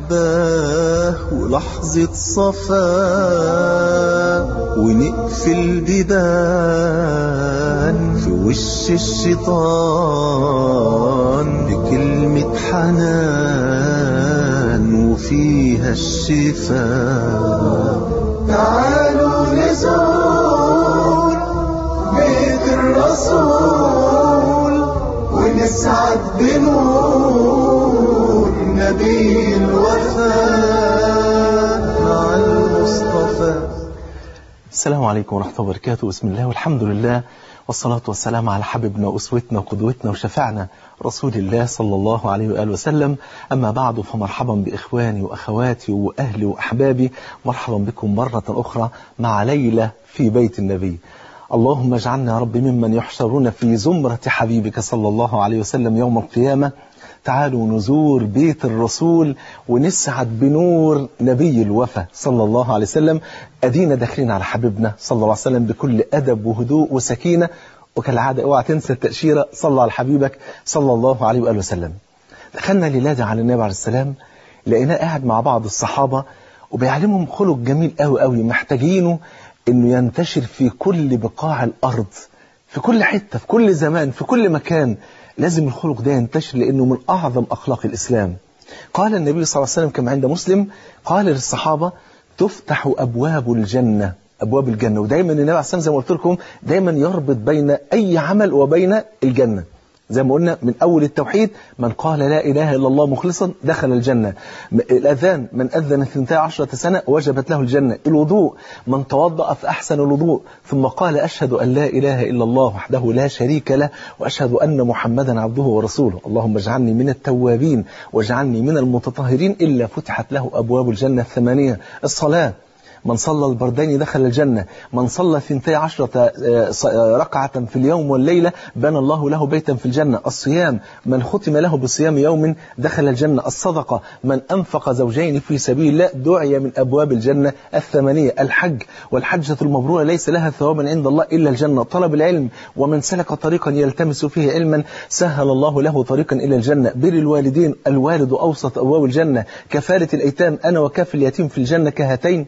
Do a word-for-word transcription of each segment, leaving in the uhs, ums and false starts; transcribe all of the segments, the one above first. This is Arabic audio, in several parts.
محباه ولحظة صفاء، ونقفل بيبان في وش الشيطان بكلمة حنان وفيها الشفاء. تعالوا نزور بيت الرسول ونسعد بنور نبي الوفاء مع المصطفى. السلام عليكم ورحمة الله وبركاته. بسم الله والحمد لله والصلاة والسلام على حبيبنا وأسوتنا وقدوتنا وشفعنا رسول الله صلى الله عليه وآله وسلم. أما بعد، فمرحبا بإخواني وأخواتي وأهلي وأحبابي، مرحبا بكم مرة أخرى مع ليلة في بيت النبي. اللهم اجعلنا يا رب ممن يحشرون في زمرة حبيبك صلى الله عليه وسلم يوم القيامة. تعالوا نزور بيت الرسول ونسعد بنور نبي الوفا صلى الله عليه وسلم. أدينا داخلين على حبيبنا صلى الله عليه وسلم بكل أدب وهدوء وسكينة، وكالعادة اوعى تنسى التأشيرة، صلى على حبيبك صلى الله عليه وآله وسلم. دخلنا ليلة على النبي عليه السلام، لقيناه قاعد مع بعض الصحابة وبيعلمهم خلق جميل قوي قوي محتاجينه انه ينتشر في كل بقاع الأرض، في كل حتة، في كل زمان، في كل مكان. لازم الخلق ده ينتشر لأنه من أعظم أخلاق الإسلام. قال النبي صلى الله عليه وسلم كما عند مسلم، قال للصحابة: تفتح أبواب الجنة، أبواب الجنة. ودايما النبي عليه السلام زي ما قلت لكم دايما يربط بين أي عمل وبين الجنة. زي ما قلنا من أول التوحيد: من قال لا إله إلا الله مخلصا دخل الجنة. الأذان: من أذن اثنتي عشرة سنة وجبت له الجنة. الوضوء: من توضأ فأحسن الوضوء ثم قال أشهد أن لا إله إلا الله وحده لا شريك له وأشهد أن محمدا عبده ورسوله اللهم اجعلني من التوابين واجعلني من المتطهرين، إلا فتحت له أبواب الجنة الثمانية. الصلاة: من صلى البردين دخل الجنة. من صلى ثنتي عشرة ركعة في اليوم والليلة بنى الله له بيتا في الجنة. الصيام: من ختم له بصيام يوم دخل الجنة. الصدقة: من أنفق زوجين في سبيل الله دعي من أبواب الجنة الثمانية. الحج: والحجة المبرورة ليس لها ثواب عند الله إلا الجنة. طلب العلم: ومن سلك طريقا يلتمس فيه علما سهل الله له طريقا إلى الجنة. بر الوالدين: الوالد أوسط أبواب الجنة. كفالة الأيتام: أنا وكاف اليتيم في الجنة كهاتين.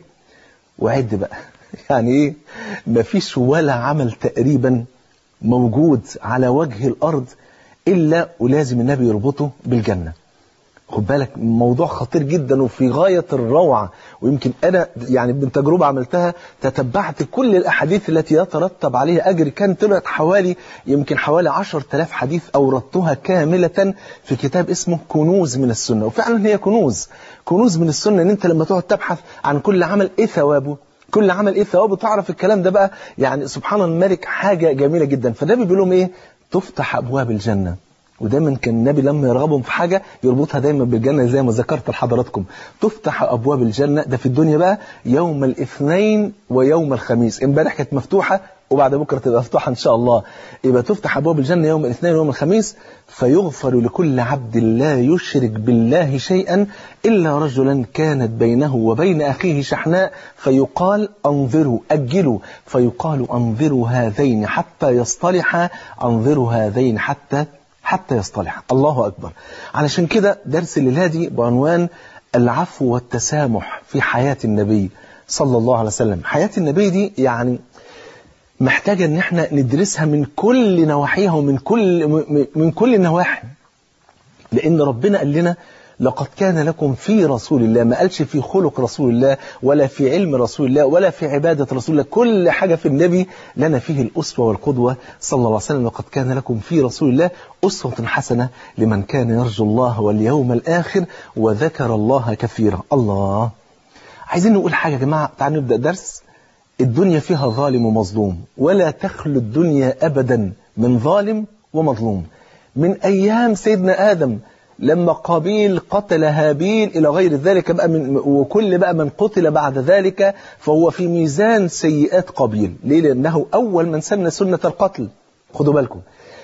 وعد بقى يعني ايه، مفيش ولا عمل تقريبا موجود على وجه الارض الا ولازم النبي يربطه بالجنة. خد بالك، موضوع خطير جدا وفي غاية الروعة. ويمكن انا يعني من تجربة عملتها تتبعت كل الاحاديث التي يترتب عليها اجر، كان طلعت حوالي يمكن حوالي عشر تلاف حديث اوردتها كاملة في كتاب اسمه كنوز من السنة. وفعلا هي كنوز كنوز من السنة، ان انت لما تقعد تبحث عن كل عمل ايه ثوابه، كل عمل ايه ثوابه، تعرف الكلام ده بقى. يعني سبحان الملك، حاجة جميلة جدا. فالنبي بيقول لهم ايه؟ تفتح ابواب الجنة. ودايما كان النبي لما يرغبهم في حاجة يربطها دايما بالجنة، زي ما ذكرت لحضراتكم. تفتح أبواب الجنة، ده في الدنيا بقى، يوم الاثنين ويوم الخميس. امبارح كانت مفتوحة وبعد بكرة تبقى مفتوحة إن شاء الله. يبقى تفتح أبواب الجنة يوم الاثنين ويوم الخميس، فيغفر لكل عبد لا يشرك بالله شيئا إلا رجلا كانت بينه وبين أخيه شحناء، فيقال أنظروا أجلوا، فيقال أنظروا هذين حتى يصطلحا، أنظروا هذين حتى حتى يصطلح. الله أكبر. علشان كده درس الليلة دي بعنوان العفو والتسامح في حياة النبي صلى الله عليه وسلم. حياة النبي دي يعني محتاجة ان احنا ندرسها من كل نواحيها ومن كل من كل النواحي، لان ربنا قال لنا لقد كان لكم في رسول الله، ما قالش في خلق رسول الله ولا في علم رسول الله ولا في عبادة رسول الله، كل حاجة في النبي لنا فيه الأسوة والقدوة صلى الله عليه وسلم. لقد كان لكم في رسول الله أسوة حسنة لمن كان يرجو الله واليوم الآخر وذكر الله كثيرا. الله، عايزين نقول حاجة يا جماعة، تعالوا نبدأ درس. الدنيا فيها ظالم ومظلوم، ولا تخلو الدنيا أبدا من ظالم ومظلوم. من أيام سيدنا آدم لما قابيل قتل هابيل إلى غير ذلك بقى من، وكل بقى من قتل بعد ذلك فهو في ميزان سيئات قابيل. ليه؟ لأنه أول من سن سنة القتل. خدوا بالكم،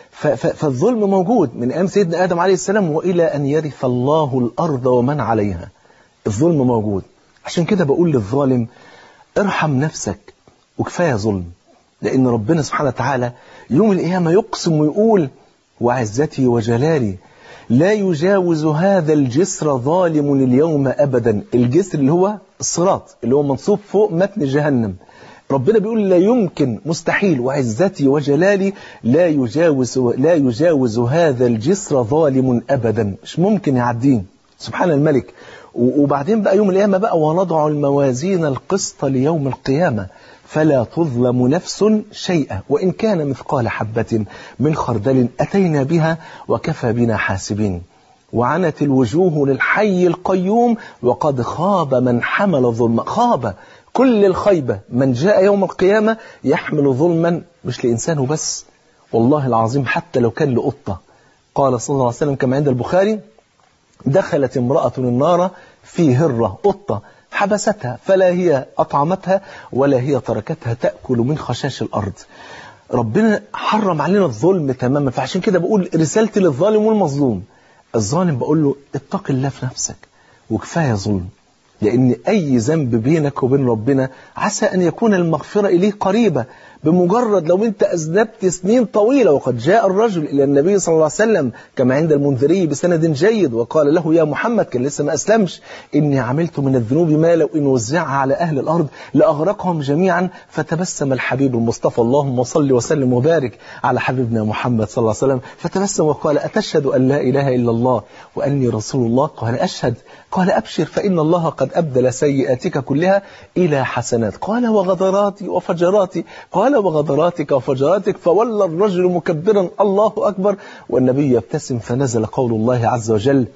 فالظلم موجود من أيام سيدنا آدم عليه السلام وإلى أن يرث الله الأرض ومن عليها. الظلم موجود. عشان كده بقول للظالم ارحم نفسك وكفاية ظلم، لأن ربنا سبحانه وتعالى يوم القيامة يقسم ويقول وعزتي وجلالي لا يجاوز هذا الجسر ظالم اليوم أبدا. الجسر اللي هو الصراط اللي هو منصوب فوق متن جهنم. ربنا بيقول لا يمكن، مستحيل، وعزتي وجلالي لا يجاوز لا يجاوز هذا الجسر ظالم أبدا، مش ممكن يعديه سبحان الملك. وبعدين بقى يوم القيامة بقى ونضع الموازين القسط ليوم القيامة فلا تظلم نفس شيئا وإن كان مثقال حبة من خردل أتينا بها وكفى بنا حاسبين. وعنت الوجوه للحي القيوم وقد خاب من حمل ظلما. خاب كل الخيبة من جاء يوم القيامة يحمل ظلما، مش لإنسانه بس، والله العظيم حتى لو كان لقطة. قال صلى الله عليه وسلم كما عند البخاري دخلت امرأة النار في هرة، قطة حبستها فلا هي أطعمتها ولا هي تركتها تأكل من خشاش الأرض. ربنا حرم علينا الظلم تماما. فعشان كده بقول رسالتي للظالم والمظلوم. الظالم بقول له اتق الله في نفسك وكفاية ظلم، لأن أي ذنب بينك وبين ربنا عسى أن يكون المغفرة إليه قريبة. بمجرد لو أنت أذنبت سنين طويلة، وقد جاء الرجل إلى النبي صلى الله عليه وسلم كما عند المنذري بسند جيد وقال له يا محمد، كان لسه ما أسلمش، إني عملت من الذنوب ما لو إن وزعها على أهل الأرض لأغرقهم جميعا. فتبسم الحبيب المصطفى، اللهم صل وسلم وبارك على حبيبنا محمد صلى الله عليه وسلم، فتبسم وقال أتشهد أن لا إله إلا الله وأني رسول الله؟ قال أشهد. قال أبشر فإن الله قد أبدل سيئاتك كلها إلى حسنات. قال وغدراتي وفجراتي؟ قال وغدراتك وفجراتك. فولى الرجل مكبرا الله أكبر، والنبي يبتسم. فنزل قول الله عز وجل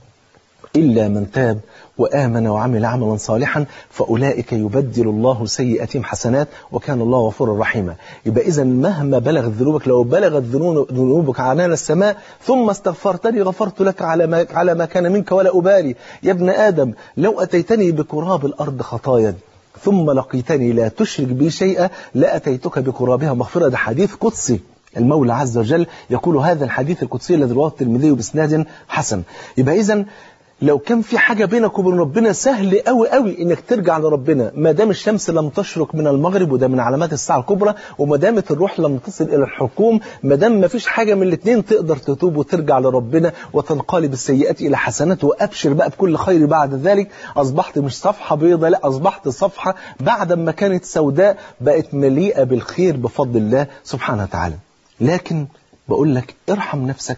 إلا من تاب وآمن وعمل عملا صالحا فأولئك يبدل الله سيئاتهم حسنات وكان الله غفورا رحيما. يبقى إذا مهما بلغت ذنوبك، لو بلغت ذنوبك عنان السماء ثم استغفرتني غفرت لك على ما, على ما كان منك ولا أبالي. يا ابن آدم لو أتيتني بقراب الأرض خطايا ثم لقيتني لا تشرك بي شيئا لأتيتك بقرابها مغفرة. ده حديث قدسي، المولى عز وجل يقول هذا الحديث القدسي الذي رواه الترمذي بإسناد حسن. يبقى إذن لو كان في حاجة بينك وبين ربنا سهل قوي قوي انك ترجع لربنا، ما دام الشمس لم تشرق من المغرب وده من علامات الساعة الكبرى، وما دامت الروح لم تصل الى الحكوم، ما دام ما فيش حاجة من الاثنين تقدر تتوب وترجع لربنا وتنقلب السيئات الى حسنات. وابشر بقى بكل خير بعد ذلك. اصبحت مش صفحة بيضاء، لا اصبحت صفحة بعد ما كانت سوداء بقت مليئة بالخير بفضل الله سبحانه وتعالى. لكن بقول لك ارحم نفسك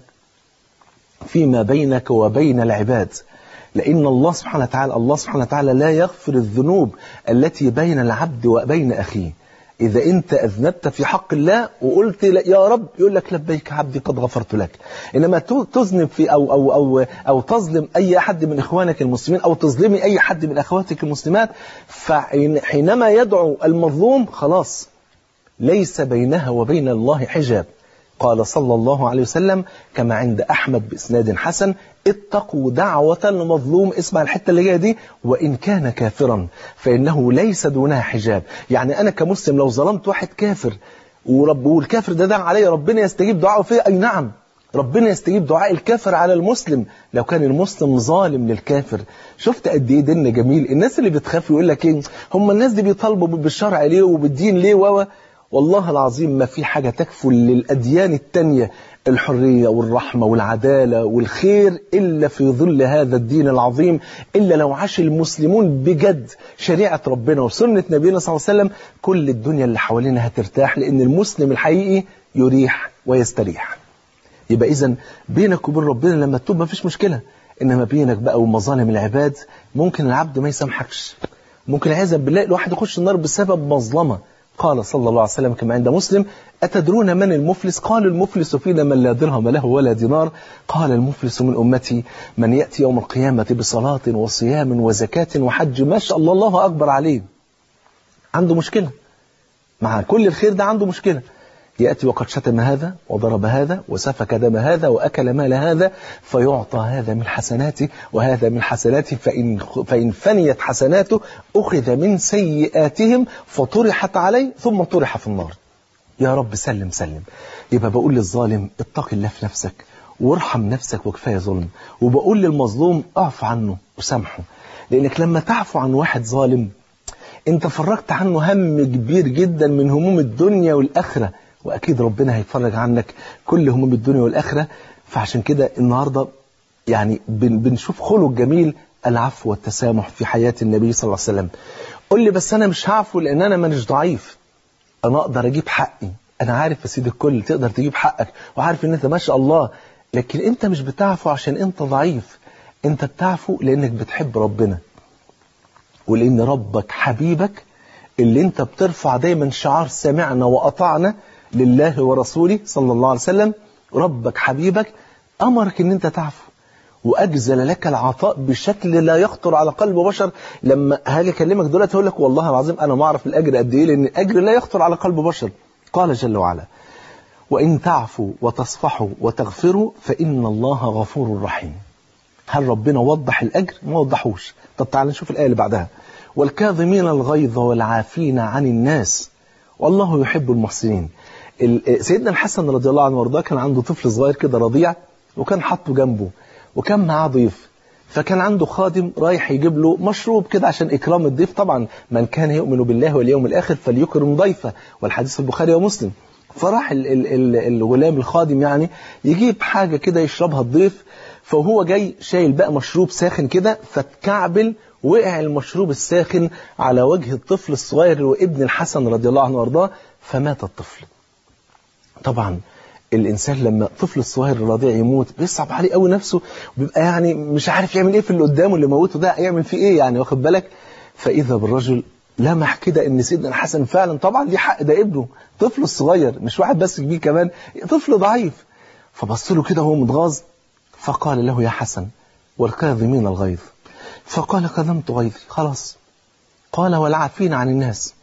فيما بينك وبين العباد، لأن الله سبحانه وتعالى الله سبحانه وتعالى لا يغفر الذنوب التي بين العبد وبين أخيه. إذا أنت أذنبت في حق الله وقلت يا رب، يقول لك لبيك عبدي قد غفرت لك. إنما تذنب في أو أو أو أو تظلم أي أحد من إخوانك المسلمين أو تظلمي أي حد من أخواتك المسلمات، فحينما يدعو المظلوم خلاص ليس بينها وبين الله حجاب. قال صلى الله عليه وسلم كما عند أحمد بإسناد حسن اتقوا دعوة المظلوم، اسمع الحتة اللي جاية دي، وإن كان كافرا فإنه ليس دونها حجاب. يعني أنا كمسلم لو ظلمت واحد كافر ورب والكافر ده دعا علي، ربنا يستجيب دعاءه فيه؟ أي نعم، ربنا يستجيب دعاء الكافر على المسلم لو كان المسلم ظالم للكافر. شفت قد ايه ديننا جميل؟ الناس اللي بتخاف يقول لك ايه، هم الناس دي بيطالبوا بالشرع ليه وبالدين ليه و والله العظيم ما في حاجة تكفل للأديان التانية الحرية والرحمة والعدالة والخير إلا في ظل هذا الدين العظيم، إلا لو عاش المسلمون بجد شريعة ربنا وسنة نبينا صلى الله عليه وسلم، كل الدنيا اللي حوالينا هترتاح، لأن المسلم الحقيقي يريح ويستريح. يبقى إذن بينك وبين ربنا لما تتوب ما فيش مشكلة، إنما بينك بقى ومظالم العباد ممكن العبد ما يسامحكش، ممكن عياذا بالله الواحد يخش النار بسبب مظلمة. قال صلى الله عليه وسلم كما عند مسلم أتدرون من المفلس؟ قال المفلس فينا من لا درهم له ولا دينار. قال المفلس من أمتي من يأتي يوم القيامة بصلاة وصيام وزكاة وحج. ما شاء الله، الله أكبر عليه، عنده مشكلة مع كل الخير ده، عنده مشكلة. يأتي وقد شتم هذا وضرب هذا وسفك دم هذا وأكل مال هذا، فيعطى هذا من حسناته وهذا من حسناته، فإن, فإن فنيت حسناته أخذ من سيئاتهم فطرحت عليه ثم طرح في النار. يا رب سلم سلم. يبقى بقول للظالم اتق الله في نفسك وارحم نفسك وكفاية ظلم، وبقول للمظلوم اعف عنه وسامحه، لأنك لما تعفو عن واحد ظالم انت فرجت عنه هم كبير جدا من هموم الدنيا والآخرة، وأكيد ربنا هيتفرج عنك كل هموم الدنيا والآخرة. فعشان كده النهاردة يعني بن بنشوف خلق جميل العفو والتسامح في حياة النبي صلى الله عليه وسلم. قل لي بس أنا مش هعفو لأن أنا مانيش ضعيف، أنا أقدر أجيب حقي، أنا عارف يا سيد الكل تقدر تجيب حقك وعارف إن أنت ما شاء الله، لكن أنت مش بتعفو عشان أنت ضعيف، أنت بتعفو لأنك بتحب ربنا، ولأن ربك حبيبك اللي أنت بترفع دايما شعار سمعنا وأطعنا لله ورسوله صلى الله عليه وسلم. ربك حبيبك أمرك أن أنت تعفو وأجزل لك العطاء بشكل لا يخطر على قلب بشر. لما هاجي أكلمك دلوقتي هقول لك والله العظيم أنا ما أعرف الأجر قد إيه، لأن الأجر لا يخطر على قلب بشر. قال جل وعلا وإن تعفوا وتصفحوا وتغفروا فإن الله غفور رحيم. هل ربنا وضح الأجر؟ ما وضحوش. طب تعال نشوف الآية اللي بعدها والكاظمين الغيظ والعافين عن الناس والله يحب المحسنين. سيدنا الحسن رضي الله عنه وارضاه كان عنده طفل صغير كده رضيع، وكان حاطه جنبه وكان معاه ضيف، فكان عنده خادم رايح يجيب له مشروب كده عشان إكرام الضيف. طبعا من كان يؤمن بالله واليوم الآخر فليكرم ضيفه، والحديث في البخاري ومسلم. فراح ال ال ال الغلام الخادم يعني يجيب حاجة كده يشربها الضيف، فهو جاي شايل بقى مشروب ساخن كده، فاتكعبل وقع المشروب الساخن على وجه الطفل الصغير وابن الحسن رضي الله عنه وارضاه، فمات الطفل. طبعا الإنسان لما الطفل الصغير الرضيع يموت بيصعب عليه قوي نفسه، وبيبقى يعني مش عارف يعمل ايه في اللي قدامه اللي موته ده، يعمل فيه ايه يعني، واخد بالك. فإذا بالرجل لمح كده ان سيدنا الحسن فعلا طبعا ليه حق، ده ابنه طفل الصغير مش واحد بس كبير كمان، طفل ضعيف. فبص له كده وهو متغاظ فقال له يا حسن والكاظمين الغيظ، فقال كظمت غيظي خلاص. قال والعافين عن الناس،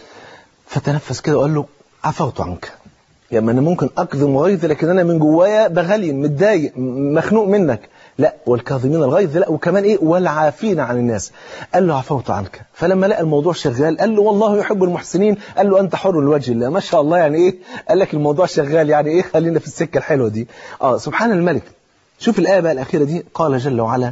فتنفس كده وقال له عفوت عنك. يعني أنا ممكن أكظم غيظي لكن أنا من جوايا بغلي متضايق مخنوق منك، لا والكاظمين الغيظ لا، وكمان إيه والعافين عن الناس. قال له عفوت عنك. فلما لقى الموضوع شغال قال له والله يحب المحسنين، قال له أنت حر لوجه الله. ما شاء الله يعني إيه، قال لك الموضوع شغال يعني إيه، خلينا في السكة الحلوة دي. آه سبحان الملك. شوف الآية بقى الأخيرة دي، قال جل وعلا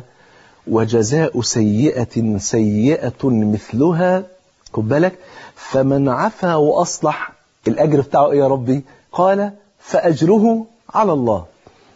وجزاء سيئة سيئة مثلها، خد بالك، فمن عفا وأصلح الأجر بتاعه إيه يا ربي؟ قال فأجره على الله.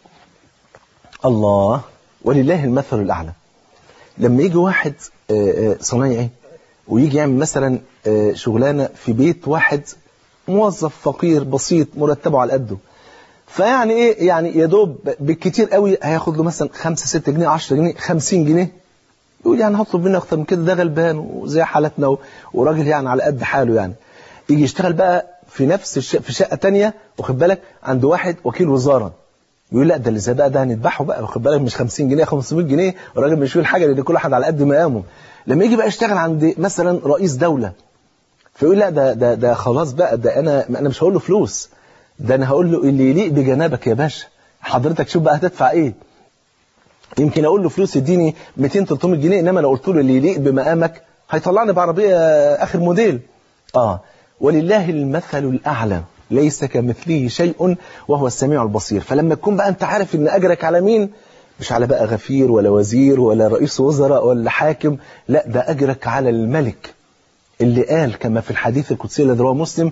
الله ولله المثل الأعلى. لما يجي واحد صنايعي ويجي يعمل مثلا شغلانة في بيت واحد موظف فقير بسيط مرتبه على قده، فيعني ايه يعني يا دوب بالكتير قوي هياخد له مثلا خمسة ستة جنيه عشرة جنيه خمسين جنيه، يقول يعني هطلب منه اكتر من كده، ده غلبان وزي حالتنا وراجل يعني على قد حاله. يعني يجي يشتغل بقى في نفس الش... في شقة تانية، واخد بالك، عند واحد وكيل وزارة، يقول لا ده اللي زي بقى ده هنذبحه بقى، واخد بالك، مش خمسين جنيه خمسمائة جنيه، والراجل مش يقول حاجة لان كل واحد على قد مقامه. لما يجي بقى يشتغل عند مثلا رئيس دولة، فيقول لا ده ده ده خلاص بقى، ده انا انا مش هقول له فلوس، ده انا هقول له اللي يليق بجنابك يا باشا، حضرتك شوف بقى هتدفع ايه. يمكن اقول له فلوس يديني مئتين ثلاثمائة جنيه، انما لو قلت له اللي يليق بمقامك هيطلعني بعربيه اخر موديل. اه ولله المثل الاعلى ليس كمثله شيء وهو السميع البصير. فلما تكون بقى انت عارف ان اجرك على مين، مش على بقى غفير ولا وزير ولا رئيس وزراء ولا حاكم، لا ده اجرك على الملك اللي قال كما في الحديث القدسي الذي رواه مسلم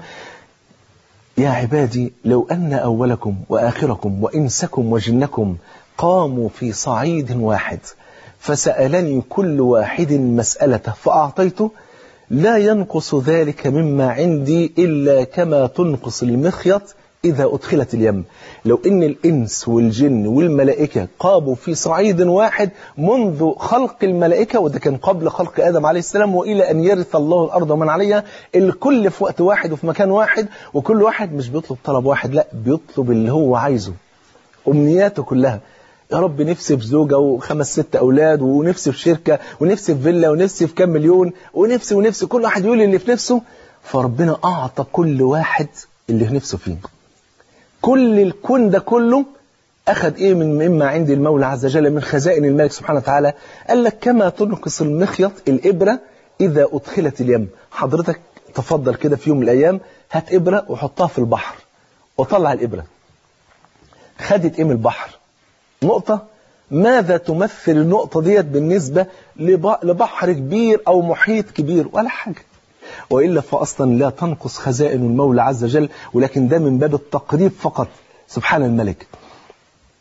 يا عبادي لو أن أولكم وآخركم وإنسكم وجنكم قاموا في صعيد واحد فسألني كل واحد مسألته فأعطيته لا ينقص ذلك مما عندي إلا كما تنقص المخيط إذا أدخلت اليم. لو إن الإنس والجن والملائكة قاموا في صعيد واحد منذ خلق الملائكة، وده كان قبل خلق آدم عليه السلام، وإلى أن يرث الله الأرض ومن عليها، الكل في وقت واحد وفي مكان واحد، وكل واحد مش بيطلب طلب واحد، لا بيطلب اللي هو عايزه، أمنياته كلها. يا رب نفسي في زوجة وخمس ست أولاد، ونفسي في شركة، ونفسي في فيلا، ونفسي في كام مليون، ونفسي ونفسي كل واحد يقول اللي في نفسه. فربنا أعطى كل واحد اللي في نفسه فيه. كل الكون ده كله أخذ إيه من مما عند المولى عز وجل من خزائن الملك سبحانه وتعالى. قال لك كما تنقص المخيط الإبرة إذا أدخلت اليم. حضرتك تفضل كده في يوم من الأيام هات إبرة وحطها في البحر وطلع الإبرة، خدت إيه من البحر؟ نقطة. ماذا تمثل النقطة ديت بالنسبة لبحر كبير أو محيط كبير؟ ولا حاجة. وإلا فأصلا لا تنقص خزائن المولى عز وجل، ولكن ده من باب التقريب فقط. سبحان الملك.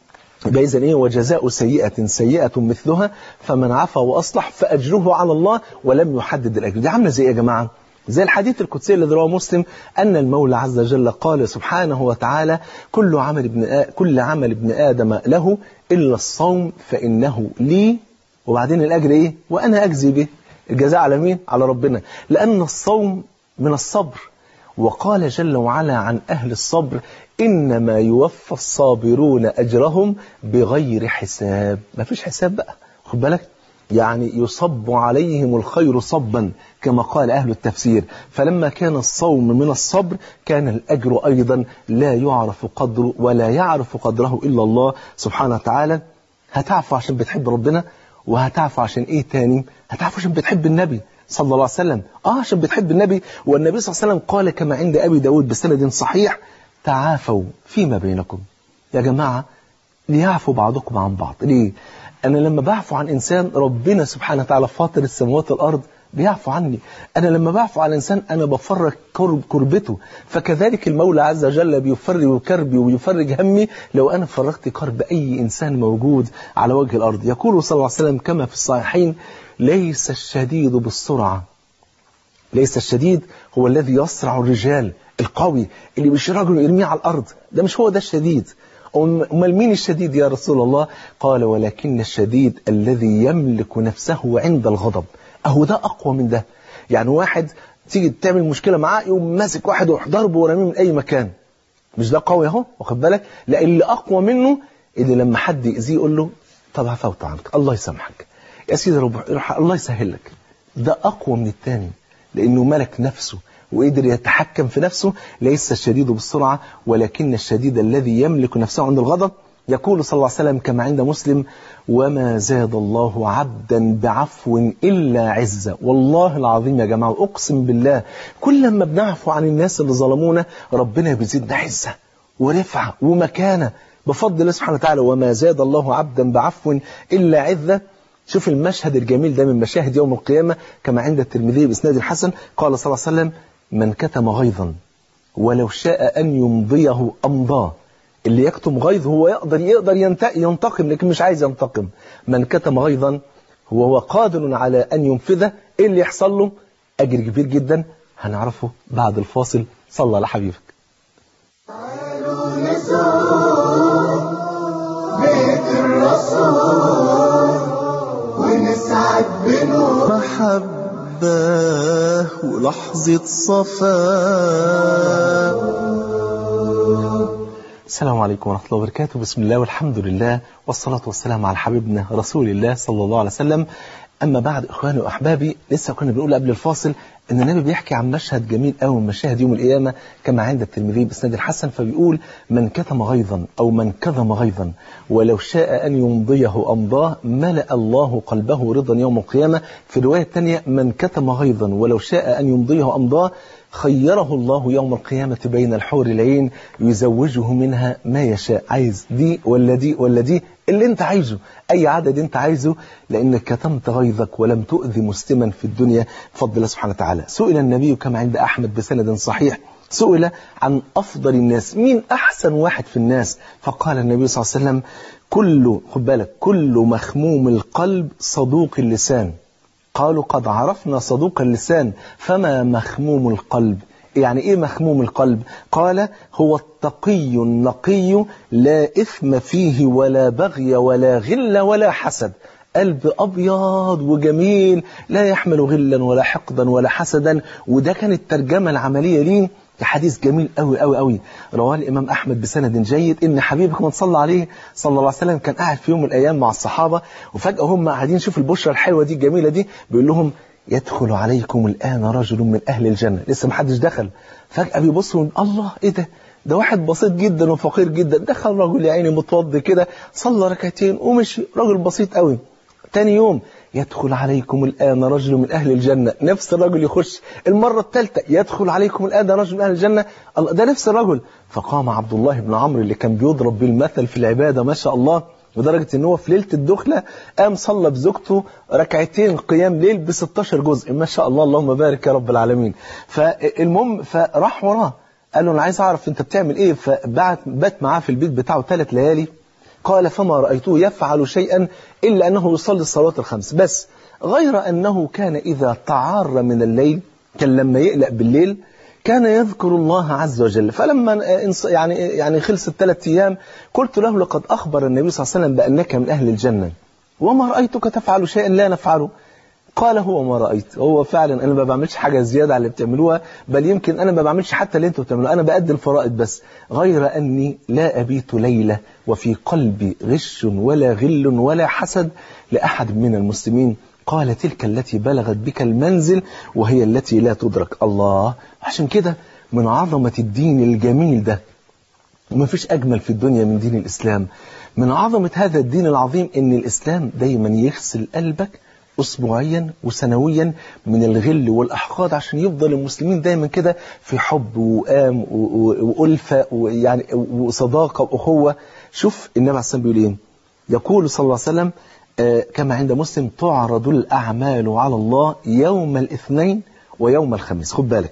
يبقى إذن إيه؟ وجزاء سيئة سيئة مثلها فمن عفا وأصلح فأجره على الله ولم يحدد الأجر. دي عاملة زي إيه يا جماعة؟ زي الحديث القدسي الذي رواه مسلم أن المولى عز وجل قال سبحانه وتعالى كل عمل ابن آ... كل عمل ابن آدم له إلا الصوم فإنه لي، وبعدين الأجر إيه؟ وأنا أجزي به. الجزاء على مين؟ على ربنا، لأن الصوم من الصبر. وقال جل وعلا عن أهل الصبر إنما يوفى الصابرون أجرهم بغير حساب. ما فيش حساب بقى، خد بالك، يعني يصب عليهم الخير صبا كما قال أهل التفسير. فلما كان الصوم من الصبر كان الأجر أيضا لا يعرف قدره ولا يعرف قدره إلا الله سبحانه وتعالى. هتعفو عشان بتحب ربنا، وهتعفو عشان إيه تاني؟ هتعفو عشان بتحب النبي صلى الله عليه وسلم. آه عشان بتحب النبي. والنبي صلى الله عليه وسلم قال كما عند أبي داود بسند صحيح تعافوا فيما بينكم. يا جماعة ليعفو بعضكم عن بعض. ليه؟ أنا لما بعفو عن إنسان ربنا سبحانه وتعالى فاطر السماوات والأرض بيعفو عني. أنا لما بعفو عن إنسان أنا بفرج كرب كربته. فكذلك المولى عز وجل بيفرج كربي ويفرج همي لو أنا فرجت كرب أي إنسان موجود على وجه الأرض. يقول صلى الله عليه وسلم كما في الصحيحين ليس الشديد بالسرعة، ليس الشديد هو الذي يصرع الرجال القوي اللي مش راجل يرميه على الأرض، ده مش هو ده الشديد. أمال مين الشديد يا رسول الله؟ قال ولكن الشديد الذي يملك نفسه عند الغضب. أهو ده أقوى من ده. يعني واحد تيجي تعمل مشكلة معاه يقوم ماسك واحد ويروح ضربه ورميه من أي مكان، مش ده قوي أهو، واخد بالك؟ لا، اللي أقوى منه اللي لما حد يأذيه يقول له طب عفوت عنك، الله يسامحك يا سيدي، رب الله يسهل لك. ده أقوى من الثاني لأنه ملك نفسه وقدر يتحكم في نفسه. ليس الشديد بالسرعة ولكن الشديد الذي يملك نفسه عند الغضب. يقول صلى الله عليه وسلم كما عند مسلم وما زاد الله عبدا بعفو إلا عزة. والله العظيم يا جماعة أقسم بالله كل ما بنعفو عن الناس اللي ظلمونا ربنا بيزيدنا عزة ورفعة ومكانة بفضل الله سبحانه وتعالى. وما زاد الله عبدا بعفو إلا عزة. شوف المشهد الجميل ده من مشاهد يوم القيامة كما عند الترمذي بإسناد الحسن قال صلى الله عليه وسلم من كتم غيظا ولو شاء أن يمضيه أمضاه. اللي يكتم غيظ هو يقدر يقدر ينتقم لكن مش عايز ينتقم. من كتم غيظا هو قادر على أن ينفذه. إيه اللي يحصل له؟ أجر كبير جدا هنعرفه بعد الفاصل. صلى على حبيبك. تعالوا نزور بيت الرسول ونسعد بنور محبة ولحظة صفاء. السلام عليكم ورحمة الله وبركاته. بسم الله والحمد لله والصلاة والسلام على حبيبنا رسول الله صلى الله عليه وسلم. أما بعد إخواني وأحبابي، لسه كنا بنقول قبل الفاصل أن النبي بيحكي عن مشهد جميل قوي من مشاهد يوم القيامة كما عند الترمذي بإسناد الحسن. فبيقول من كتم غيظا أو من كظم غيظا ولو شاء أن يمضيه أمضاه ملأ الله قلبه رضا يوم القيامة. في الرواية الثانية من كتم غيظا ولو شاء أن يمضيه أمضاه خيره الله يوم القيامة بين الحور العين يزوجه منها ما يشاء. عايز دي ولا دي ولا دي، اللي انت عايزه، اي عدد انت عايزه، لانك كتمت غيظك ولم تؤذي مسلما في الدنيا بفضل الله سبحانه وتعالى. سئل النبي كما عند احمد بسند صحيح، سئل عن افضل الناس، مين احسن واحد في الناس؟ فقال النبي صلى الله عليه وسلم كل خد بالك كل مخموم القلب صدوق اللسان. قالوا قد عرفنا صدوق اللسان فما مخموم القلب؟ يعني ايه مخموم القلب؟ قال هو التقي النقي لا إثم فيه ولا بغي ولا غل ولا حسد. قلب أبيض وجميل لا يحمل غلا ولا حقدا ولا حسدا. وده كانت الترجمة العملية ليه حديث جميل قوي قوي قوي رواه الإمام أحمد بسند جيد إن حبيبك من صلى عليه صلى الله عليه وسلم كان قاعد في يوم من الأيام مع الصحابة، وفجأة هم قاعدين شوف البشرة الحلوة دي الجميلة دي، بيقول لهم يدخل عليكم الآن رجل من أهل الجنة. لسه محدش دخل، فجأة بيبصوا الله إيه ده؟ ده واحد بسيط جدا وفقير جدا. دخل رجل يا عيني متوضي كده صلى ركعتين ومشي، رجل بسيط قوي. تاني يوم يدخل عليكم الآن رجل من أهل الجنة، نفس الرجل يخش. المرة الثالثة يدخل عليكم الآن رجل من أهل الجنة، ده نفس الرجل. فقام عبد الله بن عمرو اللي كان بيضرب بالمثل في العبادة ما شاء الله، ودرجة ان هو في ليلة الدخلة قام صلى بزوجته ركعتين قيام ليل ب ستاشر جزء ما شاء الله، اللهم بارك يا رب العالمين. فالمهم فراح وراه قال له انا عايز اعرف انت بتعمل ايه. فبعت بات معاه في البيت بتاعه ثلاث ليالي. قال فما رأيته يفعل شيئا إلا أنه يصلي الصلوات الخمس بس، غير أنه كان إذا تعار من الليل، كان لما يقلق بالليل كان يذكر الله عز وجل. فلما يعني يعني خلص الثلاث أيام قلت له لقد أخبر النبي صلى الله عليه وسلم بأنك من أهل الجنة وما رأيتك تفعل شيئا لا نفعله. قال هو ما رأيت، هو فعلا أنا ما بعملش حاجة زيادة على اللي بتعملوها، بل يمكن أنا ما بعملش حتى اللي أنتوا بتعملوه، أنا بأدي الفرائض بس، غير أني لا أبيت ليلة وفي قلبي غش ولا غل ولا حسد لأحد من المسلمين. قال تلك التي بلغت بك المنزل وهي التي لا تدرك. الله، عشان كده من عظمة الدين الجميل ده، وما فيش أجمل في الدنيا من دين الإسلام، من عظمة هذا الدين العظيم إن الإسلام دايما يغسل قلبك أسبوعيا وسنويا من الغل والأحقاد، عشان يفضل المسلمين دايما كده في حب وآم وألفة ويعني وصداقة وأخوة. شوف النبي عليه الصلاة والسلام بيقول إيه؟ يقول صلى الله عليه وسلم آه كما عند مسلم: تعرض الأعمال على الله يوم الاثنين ويوم الخميس. خد بالك،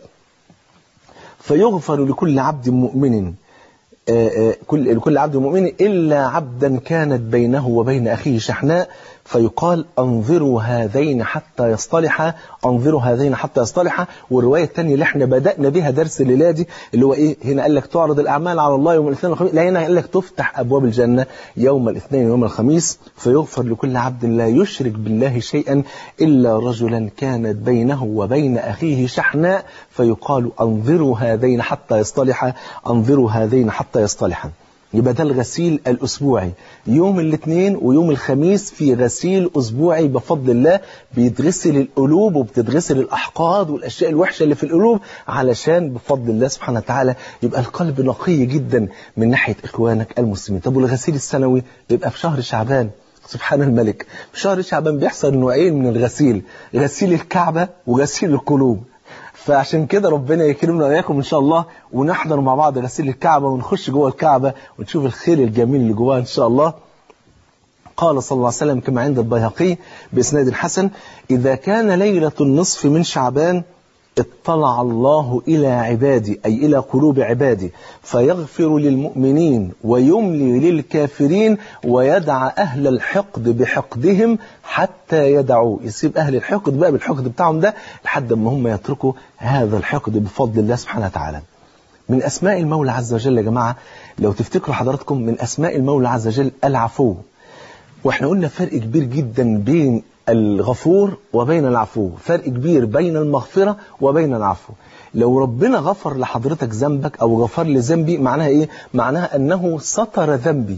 فيغفر لكل عبد مؤمن آه آه كل لكل عبد مؤمن إلا عبدا كانت بينه وبين أخيه شحناء، فيقال انظروا هذين حتى يصطلحا، انظروا هذين حتى يصطلحا. والرواية الثانية اللي احنا بدأنا بها درس الليلة دي اللي هو ايه؟ هنا قال لك تعرض الأعمال على الله يوم الاثنين والخميس، لا هنا قال لك تفتح أبواب الجنة يوم الاثنين ويوم الخميس. فيغفر لكل عبد لا يشرك بالله شيئا إلا رجلا كانت بينه وبين أخيه شحناء، فيقال انظروا هذين حتى يصطلحا، انظروا هذين حتى يصطلحا. يبقى ده الغسيل الأسبوعي، يوم الاثنين ويوم الخميس في غسيل أسبوعي بفضل الله، بيتغسل القلوب وبتتغسل الأحقاد والأشياء الوحشة اللي في القلوب، علشان بفضل الله سبحانه وتعالى يبقى القلب نقي جدا من ناحية إخوانك المسلمين. طب والغسيل السنوي بيبقى في شهر شعبان. سبحان الملك، في شهر شعبان بيحصل نوعين من الغسيل، غسيل الكعبة وغسيل القلوب. فعشان كده ربنا يكرمنا وإياكم إن شاء الله، ونحضر مع بعض غسيل الكعبة ونخش جوه الكعبة ونشوف الخير الجميل اللي جواها إن شاء الله. قال صلى الله عليه وسلم كما عند البيهقي بإسناد حسن: إذا كان ليلة النصف من شعبان اطلع الله إلى عبادي، أي إلى قلوب عبادي، فيغفر للمؤمنين ويملي للكافرين ويدع أهل الحقد بحقدهم حتى يدعوا، يسيب أهل الحقد بقى بالحقد بتاعهم ده لحد ما هم يتركوا هذا الحقد بفضل الله سبحانه وتعالى. من أسماء المولى عز وجل يا جماعة، لو تفتكروا حضراتكم، من أسماء المولى عز وجل العفو. وإحنا قلنا فرق كبير جدا بين الغفور وبين العفو، فرق كبير بين المغفرة وبين العفو. لو ربنا غفر لحضرتك ذنبك أو غفر لي ذنبي، معناها إيه؟ معناها أنه ستر ذنبي،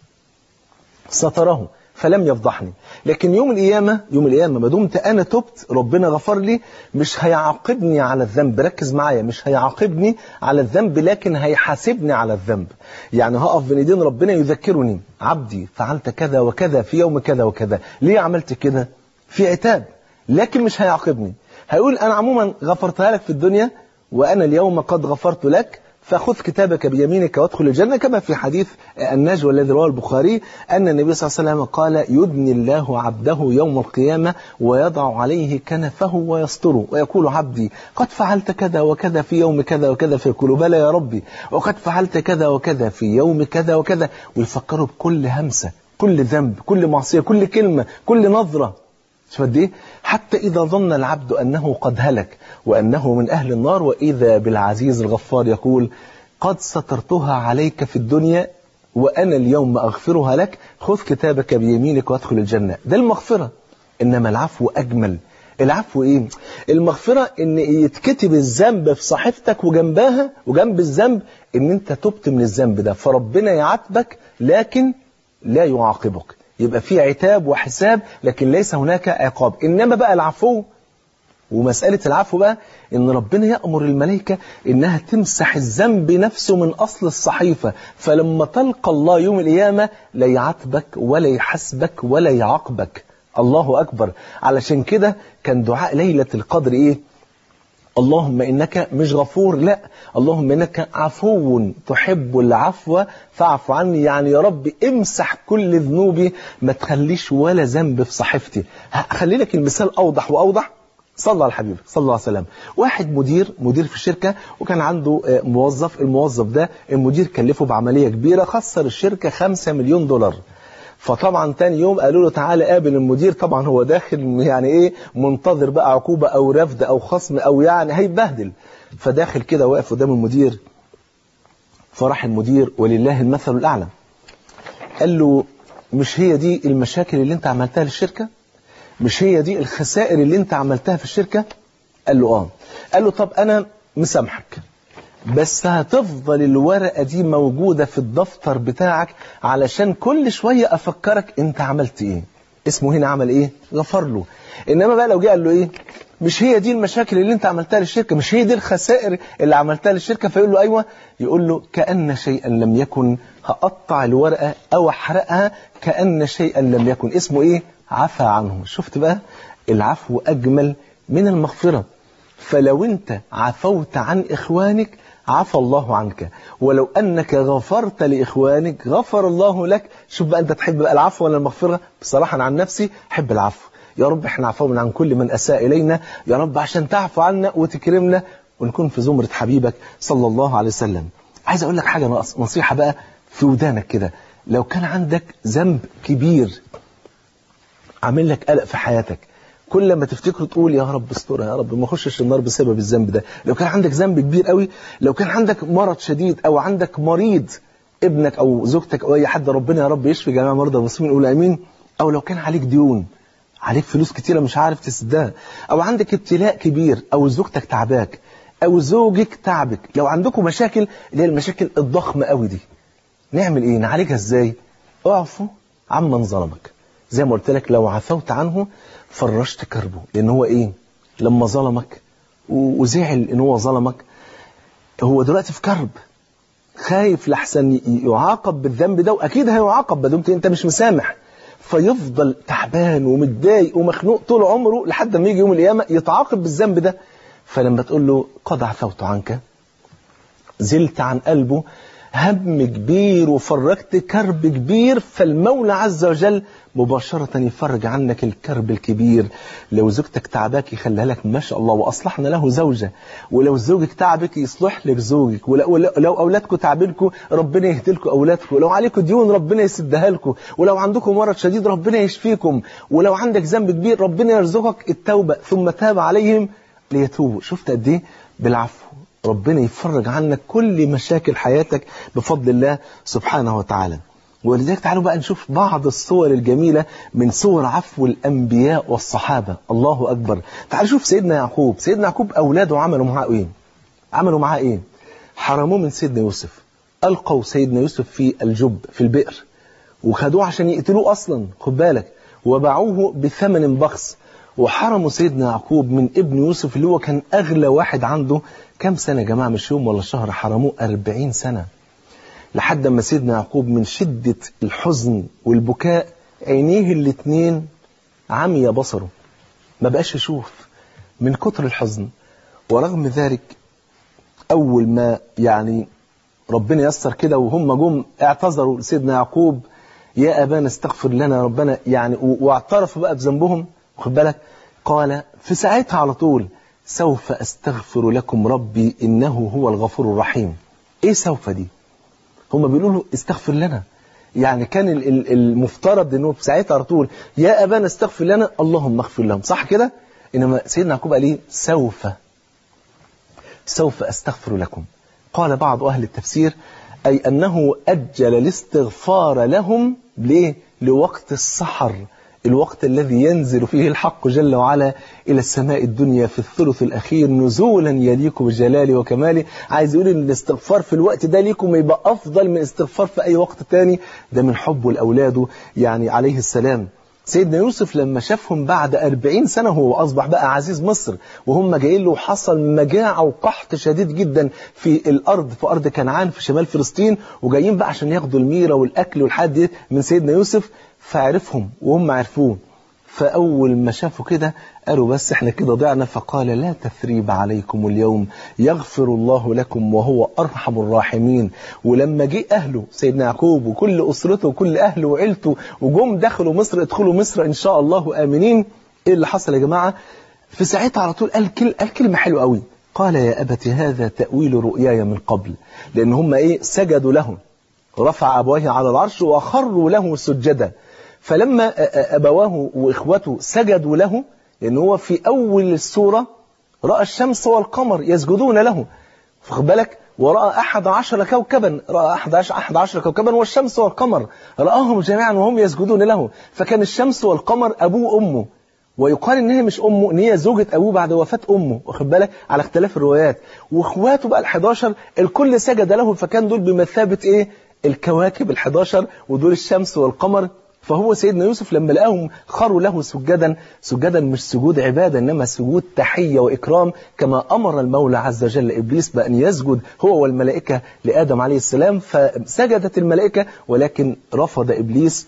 ستره فلم يفضحني. لكن يوم القيامة، يوم القيامة ما دمت أنا تبت ربنا غفر لي، مش هيعاقبني على الذنب، ركز معايا، مش هيعاقبني على الذنب لكن هيحاسبني على الذنب. يعني هقف بين ايدين ربنا يذكرني: عبدي فعلت كذا وكذا في يوم كذا وكذا، ليه عملت كده؟ في عتاب، لكن مش هيعاقبني. هيقول أنا عموما غفرتها لك في الدنيا وأنا اليوم قد غفرت لك، فخذ كتابك بيمينك وادخل الجنة، كما في حديث النجوى الذي رواه البخاري أن النبي صلى الله عليه وسلم قال: يدني الله عبده يوم القيامة ويضع عليه كنفه ويستره ويقول: عبدي قد فعلت كذا وكذا في يوم كذا وكذا، فيقول: بلى يا ربي، وقد فعلت كذا وكذا في يوم كذا وكذا، ويفكروا بكل همسة، كل ذنب، كل معصية، كل كلمة، كل نظرة. شوف دي، حتى إذا ظن العبد أنه قد هلك وأنه من أهل النار، وإذا بالعزيز الغفار يقول: قد سترتها عليك في الدنيا وأنا اليوم أغفرها لك، خذ كتابك بيمينك وادخل الجنة. ده المغفرة. إنما العفو أجمل. العفو إيه؟ المغفرة إن يتكتب الذنب في صحيفتك وجنبها وجنب الذنب إن أنت تبت من الذنب ده، فربنا يعاتبك لكن لا يعاقبك، يبقى في عتاب وحساب لكن ليس هناك عقاب. إنما بقى العفو، ومسألة العفو بقى إن ربنا يأمر الملائكة إنها تمسح الذنب نفسه من أصل الصحيفة، فلما تلقى الله يوم القيامة لا يعاتبك ولا يحاسبك ولا يعاقبك. الله أكبر. علشان كده كان دعاء ليلة القدر إيه؟ اللهم إنك مش غفور، لا، اللهم إنك عفو تحب العفو فاعف عني. يعني يا رب امسح كل ذنوبي، ما تخليش ولا ذنب في صحيفتي. خلي لك المثال أوضح وأوضح. صلى على الحبيب صلى الله عليه وسلم. واحد مدير مدير في الشركة وكان عنده موظف، الموظف ده المدير كلفه بعملية كبيرة، خسر الشركة خمسة مليون دولار. فطبعا تاني يوم قالوا له تعالى قابل المدير. طبعا هو داخل يعني ايه منتظر بقى عقوبة او رفض او خصم او يعني هيبهدل. فداخل كده واقف قدام المدير، فراح المدير ولله المثل الاعلى قال له مش هي دي المشاكل اللي انت عملتها للشركة؟ مش هي دي الخسائر اللي انت عملتها في الشركة؟ قال له اه. قال له طب انا مسامحك، بس هتفضل الورقة دي موجودة في الدفتر بتاعك علشان كل شوية افكرك انت عملت ايه. اسمه هنا عمل ايه؟ غفر له. انما بقى لو جه قال له ايه؟ مش هي دي المشاكل اللي انت عملتها للشركة، مش هي دي الخسائر اللي عملتها للشركة، فيقول له ايوه، يقول له كأن شيئا لم يكن، هقطع الورقة او احرقها كأن شيئا لم يكن. اسمه ايه؟ عفى عنه. شفت بقى؟ العفو اجمل من المغفرة. فلو انت عفوت عن اخوانك عفى الله عنك، ولو انك غفرت لاخوانك غفر الله لك. شوف بقى انت تحب بقى العفو ولا المغفرة؟ بصراحة انا عن نفسي احب العفو. يا رب احنا عفونا عن كل من اساء الينا، يا رب عشان تعفو عنا وتكرمنا ونكون في زمرة حبيبك صلى الله عليه وسلم. عايز اقول لك حاجة نصيحة بقى في ودانك كده. لو كان عندك ذنب كبير عامل لك قلق في حياتك، كل ما تفتكره تقول يا رب استرها، يا رب ما اخشش النار بسبب الذنب ده. لو كان عندك ذنب كبير قوي، لو كان عندك مرض شديد او عندك مريض ابنك او زوجتك او اي حد، ربنا يا رب يشفي جميع مرضى المسلمين، قول امين. او لو كان عليك ديون، عليك فلوس كتيرة مش عارف تسدها، او عندك ابتلاء كبير، او زوجتك تعباك او زوجك تعبك، لو عندكم مشاكل اللي هي المشاكل الضخمة قوي دي، نعمل ايه؟ نعالجها ازاي؟ اعفو عمن ظلمك. زي ما قلت لك لو عفوت عنه فرشت كربه، لان هو ايه؟ لما ظلمك وزعل ان هو ظلمك، هو دلوقتي في كرب، خايف لحسن يعاقب بالذنب ده، واكيد هيعاقب بدون انت مش مسامح، فيفضل تعبان ومتضايق ومخنوق طول عمره لحد ما يجي يوم القيامة يتعاقب بالذنب ده. فلما تقول له قد عفوت عنك، زلت عن قلبه هم كبير وفرجت كرب كبير، فالمولى عز وجل مباشرة يفرج عنك الكرب الكبير. لو زوجتك تعباك يخليها لك ما شاء الله وأصلحنا له زوجة، ولو زوجك تعبك يصلح لك زوجك، ولو أولادكم تعبينكم ربنا يهدي لكم أولادكم، ولو عليكم ديون ربنا يسدها لكم، ولو عندكم مرض شديد ربنا يشفيكم، ولو عندك ذنب كبير ربنا يرزقك التوبة ثم تاب عليهم ليتوبوا. شفت قد ايه؟ بالعفو ربنا يفرج عنك كل مشاكل حياتك بفضل الله سبحانه وتعالى. ولذلك تعالوا بقى نشوف بعض الصور الجميلة من صور عفو الأنبياء والصحابة. الله أكبر. تعالوا شوف سيدنا يعقوب. سيدنا يعقوب أولاده عملوا معاه إيه؟ عملوا معاه إيه؟ حرموه من سيدنا يوسف، ألقوا سيدنا يوسف في الجب في البئر، وخدوه عشان يقتلوه أصلا، خد بالك، وباعوه بثمن بخس، وحرموا سيدنا يعقوب من ابن يوسف اللي هو كان أغلى واحد عنده. كم سنة يا جماعة؟ مش يوم ولا شهر، حرموه أربعين سنة، لحد ما سيدنا يعقوب من شدة الحزن والبكاء عينيه الاتنين عمي بصره، ما بقاش يشوف من كتر الحزن. ورغم ذلك أول ما يعني ربنا يسر كده وهم جم اعتذروا لسيدنا يعقوب، يا أبانا استغفر لنا ربنا، يعني واعترفوا بقى بذنبهم، خد بالك، قال في ساعتها على طول سوف أستغفر لكم ربي إنه هو الغفور الرحيم. إيه سوف دي؟ هم بيقولوا له استغفر لنا، يعني كان المفترض إنه في ساعتها على طول يا أبانا استغفر لنا اللهم اغفر لهم، صح كده؟ إنما سيدنا يعقوب قال إيه؟ سوف سوف أستغفر لكم. قال بعض أهل التفسير أي أنه أجل الاستغفار لهم ليه؟ لوقت السحر، الوقت الذي ينزل فيه الحق جل وعلا إلى السماء الدنيا في الثلث الأخير نزولا يليق بجلاله وكماله. عايز يقول إن الاستغفار في الوقت ده ليكم يبقى أفضل من استغفار في أي وقت تاني، ده من حبه لأولاده يعني عليه السلام. سيدنا يوسف لما شافهم بعد أربعين سنة هو أصبح بقى عزيز مصر، وهم جايين له حصل مجاعة وقحط شديد جدا في الأرض، في أرض كنعان في شمال فلسطين، وجايين بقى عشان ياخدوا الميرة والأكل والحد من سيدنا يوسف، فعرفهم وهم عرفوه. فأول ما شافوا كده قالوا بس احنا كده ضعنا، فقال لا تثريب عليكم اليوم يغفر الله لكم وهو أرحم الراحمين. ولما جه أهله سيدنا يعقوب وكل أسرته وكل أهله وعيلته وجم دخلوا مصر، ادخلوا مصر إن شاء الله آمنين، إيه اللي حصل يا جماعة؟ في ساعتها على طول قال, كل... قال كلمة حلوة قوي، قال يا أبت هذا تأويل رؤياي من قبل. لأن هم إيه سجدوا له، رفع أبويه على العرش وخروا له سجدا. فلما أبواه وإخوته سجدوا له، لأن هو في أول السورة رأى الشمس والقمر يسجدون له، فخد بالك، ورأى أحد عشر كوكبا، رأى أحد عشر, أحد عشر كوكبا والشمس والقمر رآهم جميعا وهم يسجدون له. فكان الشمس والقمر أبوه أمه، ويقال إنها مش أمه، إن هي زوجة أبوه بعد وفاة أمه، واخد بالك، على اختلاف الروايات. وإخواته بقى الحداشر الكل سجد له، فكان دول بمثابة إيه الكواكب الحداشر، ودول الشمس والقمر. فهو سيدنا يوسف لما لقاهم خروا له سجدا، سجدا مش سجود عبادة إنما سجود تحية وإكرام، كما أمر المولى عز وجل إبليس بأن يسجد هو والملائكة لآدم عليه السلام. فسجدت الملائكة ولكن رفض إبليس،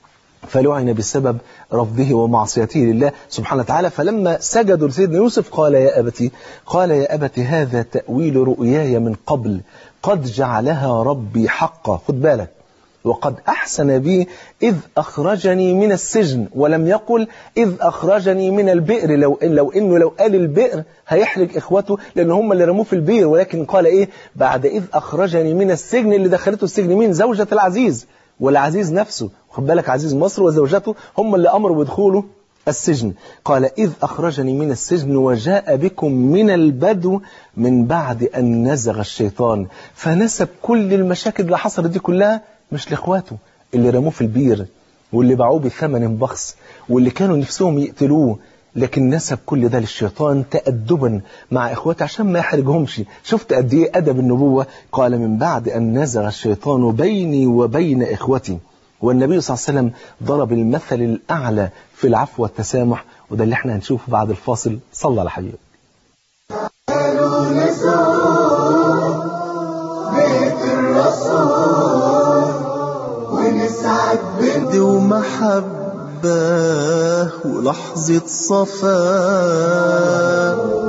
فلعن بسبب رفضه ومعصيته لله سبحانه وتعالى. فلما سجدوا لسيدنا يوسف قال يا أبتي قال يا أبتي هذا تأويل رؤياي من قبل قد جعلها ربي حقا. خد بالك، وقد أحسن بي إذ أخرجني من السجن، ولم يقل إذ أخرجني من البئر، لو, إن لو إنه لو قال البئر هيحرج إخوته لأن هم اللي رموه في البئر، ولكن قال إيه بعد إذ أخرجني من السجن. اللي دخلته السجن مين؟ زوجة العزيز، والعزيز نفسه، خد بالك، عزيز مصر وزوجته هم اللي أمروا بدخوله السجن. قال إذ أخرجني من السجن وجاء بكم من البدو من بعد أن نزغ الشيطان. فنسب كل المشاكل اللي حصلت دي كلها مش لإخواته اللي رموه في البير واللي باعوه بثمن بخس واللي كانوا نفسهم يقتلوه، لكن نسب كل ده للشيطان تأدبا مع إخواته عشان ما يحرجهمش. شفت قد إيه أدب النبوة؟ قال من بعد أن نزغ الشيطان بيني وبين إخوتي. والنبي صلى الله عليه وسلم ضرب المثل الأعلى في العفو والتسامح، وده اللي احنا هنشوفه بعد الفاصل. صلى على حبيبك. قالوا نزور بيت الرسول ونسعد بنت ومحبة ولحظة صفاء.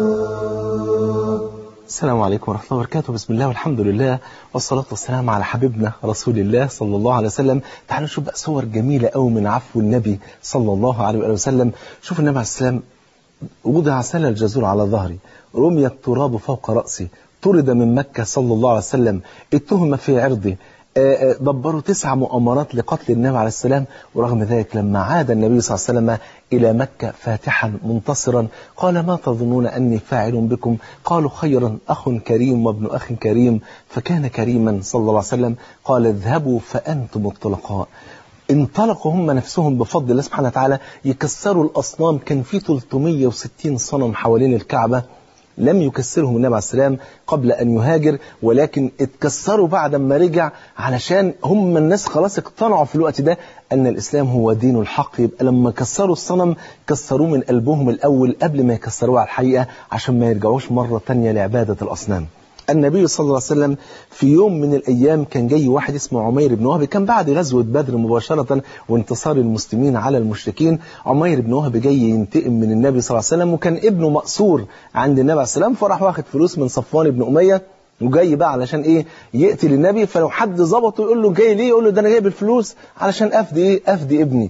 السلام عليكم ورحمة الله وبركاته. بسم الله والحمد لله والصلاة والسلام على حبيبنا رسول الله صلى الله عليه وسلم. تعالوا نشوف بقى صور جميلة أوي من عفو النبي صلى الله عليه وسلم. شوف النبي عليه السلام وضع سل الجزور على ظهري، رمي التراب فوق رأسي، طرد من مكة صلى الله عليه وسلم، اتهم في عرضه، دبروا تسع مؤامرات لقتل النبي عليه السلام. ورغم ذلك لما عاد النبي صلى الله عليه وسلم إلى مكة فاتحا منتصرا قال ما تظنون أني فاعل بكم؟ قالوا خيرا، أخ كريم وابن أخ كريم. فكان كريما صلى الله عليه وسلم. قال اذهبوا فأنتم الطلقاء. انطلقوا هم نفسهم بفضل الله سبحانه وتعالى يكسروا الأصنام. كان في ثلاثمائة وستين صنم حوالين الكعبة لم يكسرهم النبي عليه السلام قبل أن يهاجر، ولكن اتكسروا بعد ما رجع، علشان هم الناس خلاص اقتنعوا في الوقت ده أن الإسلام هو دين الحق. يبقى لما كسروا الصنم كسروه من قلبهم الأول قبل ما يكسروه على الحقيقة، عشان ما يرجعوش مرة تانية لعبادة الأصنام. النبي صلى الله عليه وسلم في يوم من الأيام كان جاي واحد اسمه عمير بن وهب، كان بعد غزوة بدر مباشرة وانتصار المسلمين على المشركين. عمير بن وهب جاي ينتقم من النبي صلى الله عليه وسلم، وكان ابنه مأسور عند النبي عليه السلام، فراح واخد فلوس من صفوان بن أمية وجاي بقى علشان ايه يقتل النبي. فلو حد ضبطه يقول له جاي ليه؟ يقول له ده انا جايب الفلوس علشان افدي ايه افدي ابني.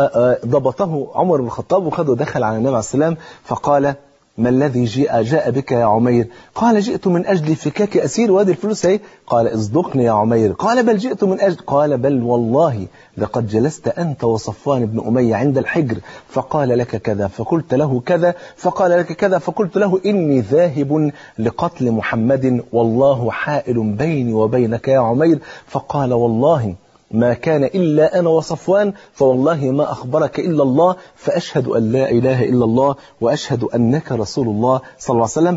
فضبطه عمر بن الخطاب وخده دخل على النبي عليه السلام فقال ما الذي جاء جاء بك يا عمير؟ قال جئت من أجل فكاك أسير وادي الفلوس اهي. قال اصدقني يا عمير. قال بل جئت من أجل، قال بل والله لقد جلست أنت وصفوان بن أمية عند الحجر فقال لك كذا فقلت له كذا فقال لك كذا فقلت له إني ذاهب لقتل محمد والله حائل بيني وبينك يا عمير. فقال والله ما كان إلا أنا وصفوان، فوالله ما أخبرك إلا الله، فأشهد أن لا إله إلا الله وأشهد أنك رسول الله صلى الله عليه وسلم.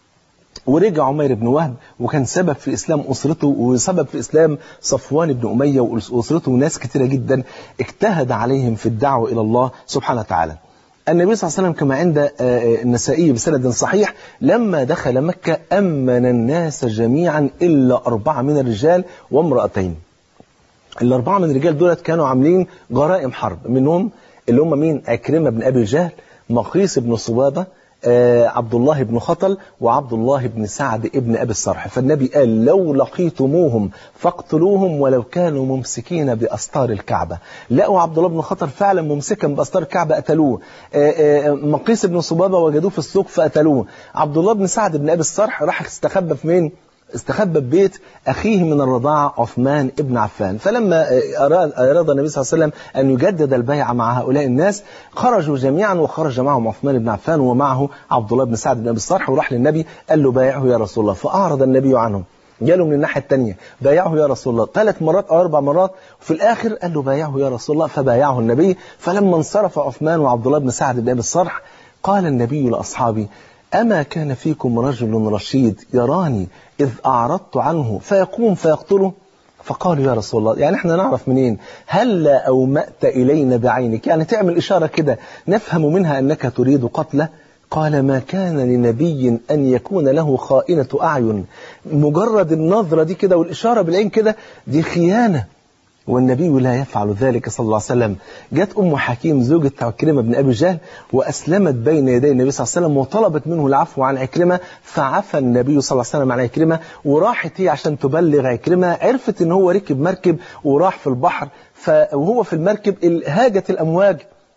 ورجع عمير بن وهب وكان سبب في إسلام أسرته وسبب في إسلام صفوان بن أمية وأسرته، وناس كتيرة جدا اجتهد عليهم في الدعوة إلى الله سبحانه وتعالى. النبي صلى الله عليه وسلم كما عند النسائي بسند صحيح لما دخل مكة أمن الناس جميعا إلا أربعة من الرجال وامرأتين. الأربعة من الرجال دولت كانوا عاملين جرائم حرب، منهم اللي هم مين؟ عكرمة بن أبي جهل، مقيس بن صبابة، آه عبد الله بن خطل وعبد الله بن سعد ابن أبي الصرح. فالنبي قال لو لقيتموهم فاقتلوهم ولو كانوا ممسكين بأستار الكعبة. لقوا عبد الله بن خطل فعلا ممسكا بأستار الكعبة قتلوه. آه آه مقيس بن صبابة وجدوه في السوق فقتلوه. عبد الله بن سعد بن أبي الصرح راح استخبى في مين؟ استخبى ببيت أخيه من الرضاعة عثمان ابن عفان. فلما أراد, أراد النبي صلى الله عليه وسلم أن يجدد البيعة مع هؤلاء الناس خرجوا جميعا، وخرج معهم عثمان بن عفان ومعه عبد الله بن سعد بن أبي الصرح، وراح للنبي قال له بايعه يا رسول الله. فأعرض النبي عنهم، جاله من الناحية الثانية بايعه يا رسول الله ثلاث مرات أو أربع مرات، وفي الآخر قال له بايعه يا رسول الله، فبايعه النبي. فلما انصرف عثمان وعبد الله بن سعد بن أبي الصرح قال النبي لأصحابه أما كان فيكم رجل رشيد يراني إذ أعرضت عنه فيقوم فيقتله؟ فقالوا يا رسول الله يعني احنا نعرف منين؟ هلا أومأت إلينا بعينك، يعني تعمل إشارة كده نفهم منها أنك تريد قتله. قال ما كان لنبي أن يكون له خائنة أعين، مجرد النظرة دي كده والإشارة بالعين كده دي خيانة، والنبي لا يفعل ذلك صلى الله عليه وسلم. جاءت أم حكيم زوجة عكرمة بن أبي جهل وأسلمت بين يدي النبي صلى الله عليه وسلم وطلبت منه العفو عن عكرمة، فعفى النبي صلى الله عليه وسلم عن عكرمة. وراحت هي عشان تبلغ عكرمة، عرفت ان هو ركب مركب وراح في البحر، وهو في المركب هاجت الأمواج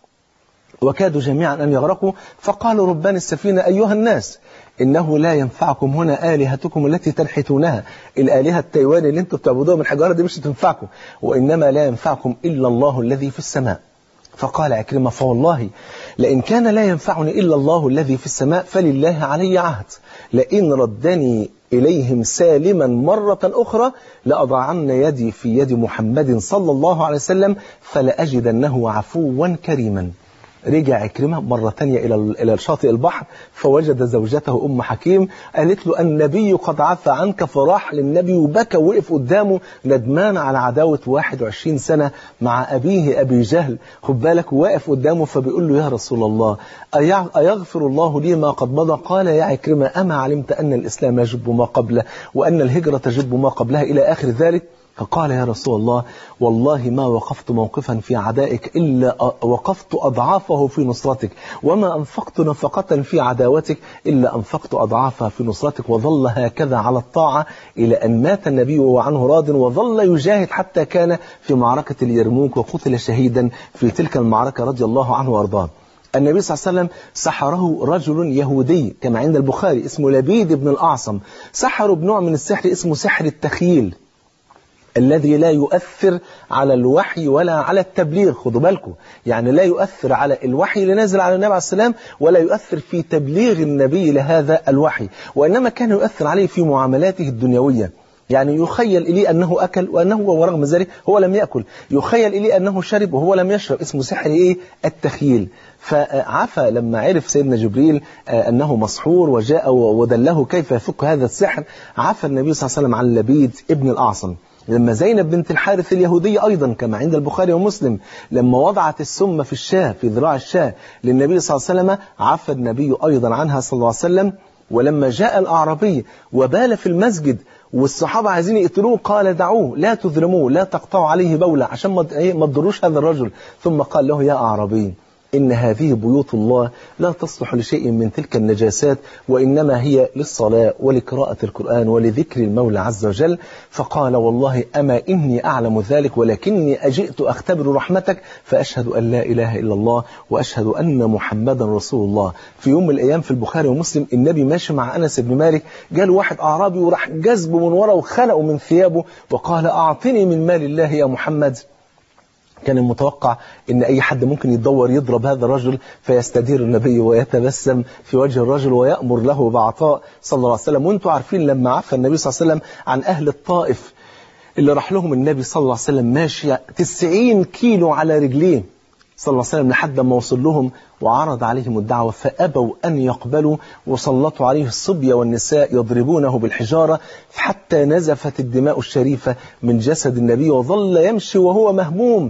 وكادوا جميعا أن يغرقوا، فقالوا ربان السفينة أيها الناس إنه لا ينفعكم هنا آلهتكم التي تنحتونها، الآلهة التايواني اللي انتم بتعبدوها من الحجارة دي مش هتنفعكم، وإنما لا ينفعكم إلا الله الذي في السماء. فقال عكرمة فوالله لئن كان لا ينفعني إلا الله الذي في السماء فلله علي عهد، لئن ردني إليهم سالما مرة أخرى لأضعن يدي في يد محمد صلى الله عليه وسلم فلأجدنه عفوا كريما. رجع عكرمة مرة تانية إلى إلى شاطئ البحر فوجد زوجته أم حكيم، قالت له النبي قد عفى عنك، فراح للنبي وبكى ووقف قدامه ندمان على عداوة واحد وعشرين سنة مع أبيه أبي جهل، خد بالك، واقف قدامه فبيقول له يا رسول الله أيغفر الله لي ما قد مضى؟ قال يا عكرمة أما علمت أن الإسلام يجب ما قبله وأن الهجرة تجب ما قبلها إلى آخر ذلك؟ فقال يا رسول الله والله ما وقفت موقفا في عدائك إلا وقفت أضعافه في نصرتك، وما أنفقت نفقة في عداوتك إلا أنفقت أضعافها في نصرتك. وظل هكذا على الطاعة إلى أن مات النبي وهو عنه راض، وظل يجاهد حتى كان في معركة اليرموك وقتل شهيدا في تلك المعركة رضي الله عنه وأرضاه. النبي صلى الله عليه وسلم سحره رجل يهودي كما عند البخاري اسمه لبيد بن الأعصم، سحره بنوع من السحر اسمه سحر التخيل الذي لا يؤثر على الوحي ولا على التبليغ، خدوا بالكم، يعني لا يؤثر على الوحي اللي نازل على النبي عليه السلام ولا يؤثر في تبليغ النبي لهذا الوحي، وإنما كان يؤثر عليه في معاملاته الدنيوية. يعني يخيل إليه أنه أكل وأنه ورغم ذلك هو لم يأكل، يخيل إليه أنه شرب وهو لم يشرب، اسمه سحر إيه؟ التخيل. فعفى لما عرف سيدنا جبريل أنه مسحور وجاء ودله كيف يفك هذا السحر، عفى النبي صلى الله عليه وسلم عن لبيد ابن الأعصم. لما زينب بنت الحارث اليهودية أيضا كما عند البخاري ومسلم لما وضعت السم في الشاة في ذراع الشاة للنبي صلى الله عليه وسلم عفى النبي أيضا عنها صلى الله عليه وسلم. ولما جاء الأعرابي وبال في المسجد والصحابة عايزين يقتلوه قال دعوه لا تذرموه لا تقطعوا عليه بولة عشان ما تضروش هذا الرجل، ثم قال له يا أعرابي إن هذه بيوت الله لا تصلح لشيء من تلك النجاسات وإنما هي للصلاة ولقراءة القرآن ولذكر المولى عز وجل. فقال والله أما إني أعلم ذلك ولكني أجئت أختبر رحمتك فأشهد أن لا إله إلا الله وأشهد أن محمدا رسول الله. في يوم من الأيام في البخاري ومسلم النبي ماشي مع أنس بن مالك، جاء واحد أعرابي وراح جذبه من وراء وخلقه من ثيابه وقال أعطني من مال الله يا محمد. كان المتوقع ان اي حد ممكن يدور يضرب هذا الرجل فيستدير النبي ويتبسم في وجه الرجل ويأمر له بعطاء صلى الله عليه وسلم. وانتم عارفين لما عفى النبي صلى الله عليه وسلم عن اهل الطائف اللي راح لهم النبي صلى الله عليه وسلم ماشي تسعين كيلو على رجليه صلى الله عليه وسلم لحد ما وصل لهم وعرض عليهم الدعوة فأبوا أن يقبلوا وسلطوا عليه الصبية والنساء يضربونه بالحجارة حتى نزفت الدماء الشريفة من جسد النبي وظل يمشي وهو مهموم